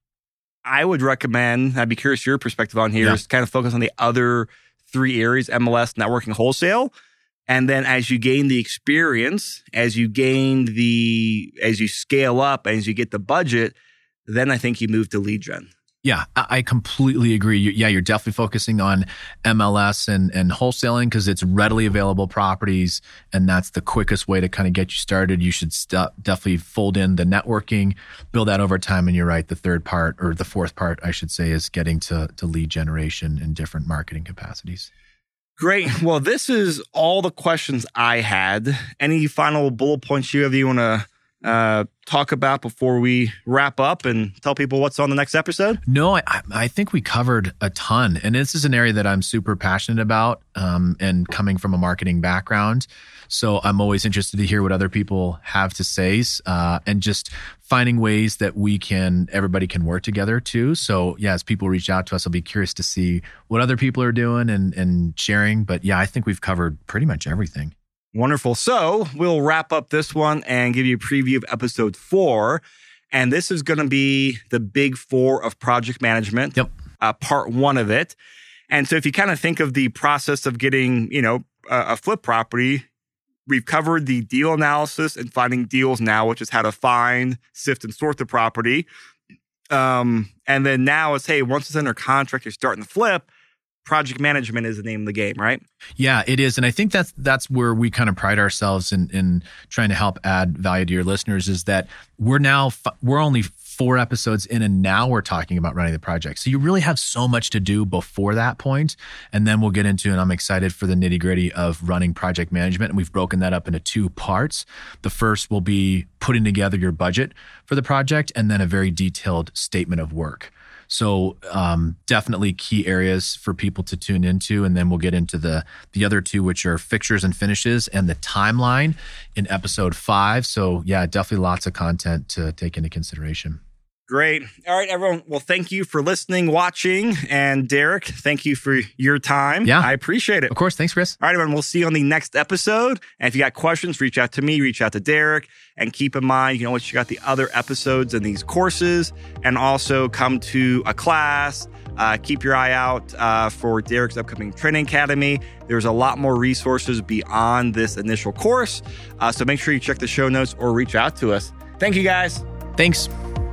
I would recommend, I'd be curious your perspective on here, yeah. is kind of focus on the other three areas: M L S, networking, wholesale. And then as you gain the experience, as you gain the, as you scale up, as you get the budget, then I think you move to lead gen. Yeah, I completely agree. Yeah, you're definitely focusing on M L S and, and wholesaling because it's readily available properties, and that's the quickest way to kind of get you started. You should st- definitely fold in the networking, build that over time. And you're right, the third part, or the fourth part, I should say, is getting to, to lead generation in different marketing capacities. Great. Well, this is all the questions I had. Any final bullet points you have that you want to uh, talk about before we wrap up and tell people what's on the next episode? No, I, I think we covered a ton. And this is an area that I'm super passionate about, um, and coming from a marketing background. So I'm always interested to hear what other people have to say, uh, and just finding ways that we can, everybody can work together too. So yeah, as people reach out to us, I'll be curious to see what other people are doing and, and sharing. But yeah, I think we've covered pretty much everything. Wonderful. So we'll wrap up this one and give you a preview of episode four. And this is going to be the big four of project management, yep. uh, part one of it. And so if you kind of think of the process of getting, you know, a, a flip property, we've covered the deal analysis and finding deals now, which is how to find, sift, and sort the property. Um, and then now it's, hey, once it's under contract, you're starting the flip. Project management is the name of the game, right? Yeah, it is. And I think that's that's where we kind of pride ourselves in, in trying to help add value to your listeners, is that we're now, we're only four episodes in, and now we're talking about running the project. So you really have so much to do before that point. And then we'll get into, and I'm excited for the nitty gritty of running project management. And we've broken that up into two parts. The first will be putting together your budget for the project, and then a very detailed statement of work. So um, definitely key areas for people to tune into. And then we'll get into the the other two, which are fixtures and finishes and the timeline in episode five. So yeah, definitely lots of content to take into consideration. Great. All right, everyone. Well, thank you for listening, watching. And Derek, thank you for your time. Yeah. I appreciate it. Of course. Thanks, Chris. All right, everyone. We'll see you on the next episode. And if you got questions, reach out to me, reach out to Derek. And keep in mind, you know, once you got the other episodes in these courses, and also come to a class. Uh, keep your eye out uh, for Derek's upcoming training academy. There's a lot more resources beyond this initial course. Uh, so make sure you check the show notes or reach out to us. Thank you, guys. Thanks.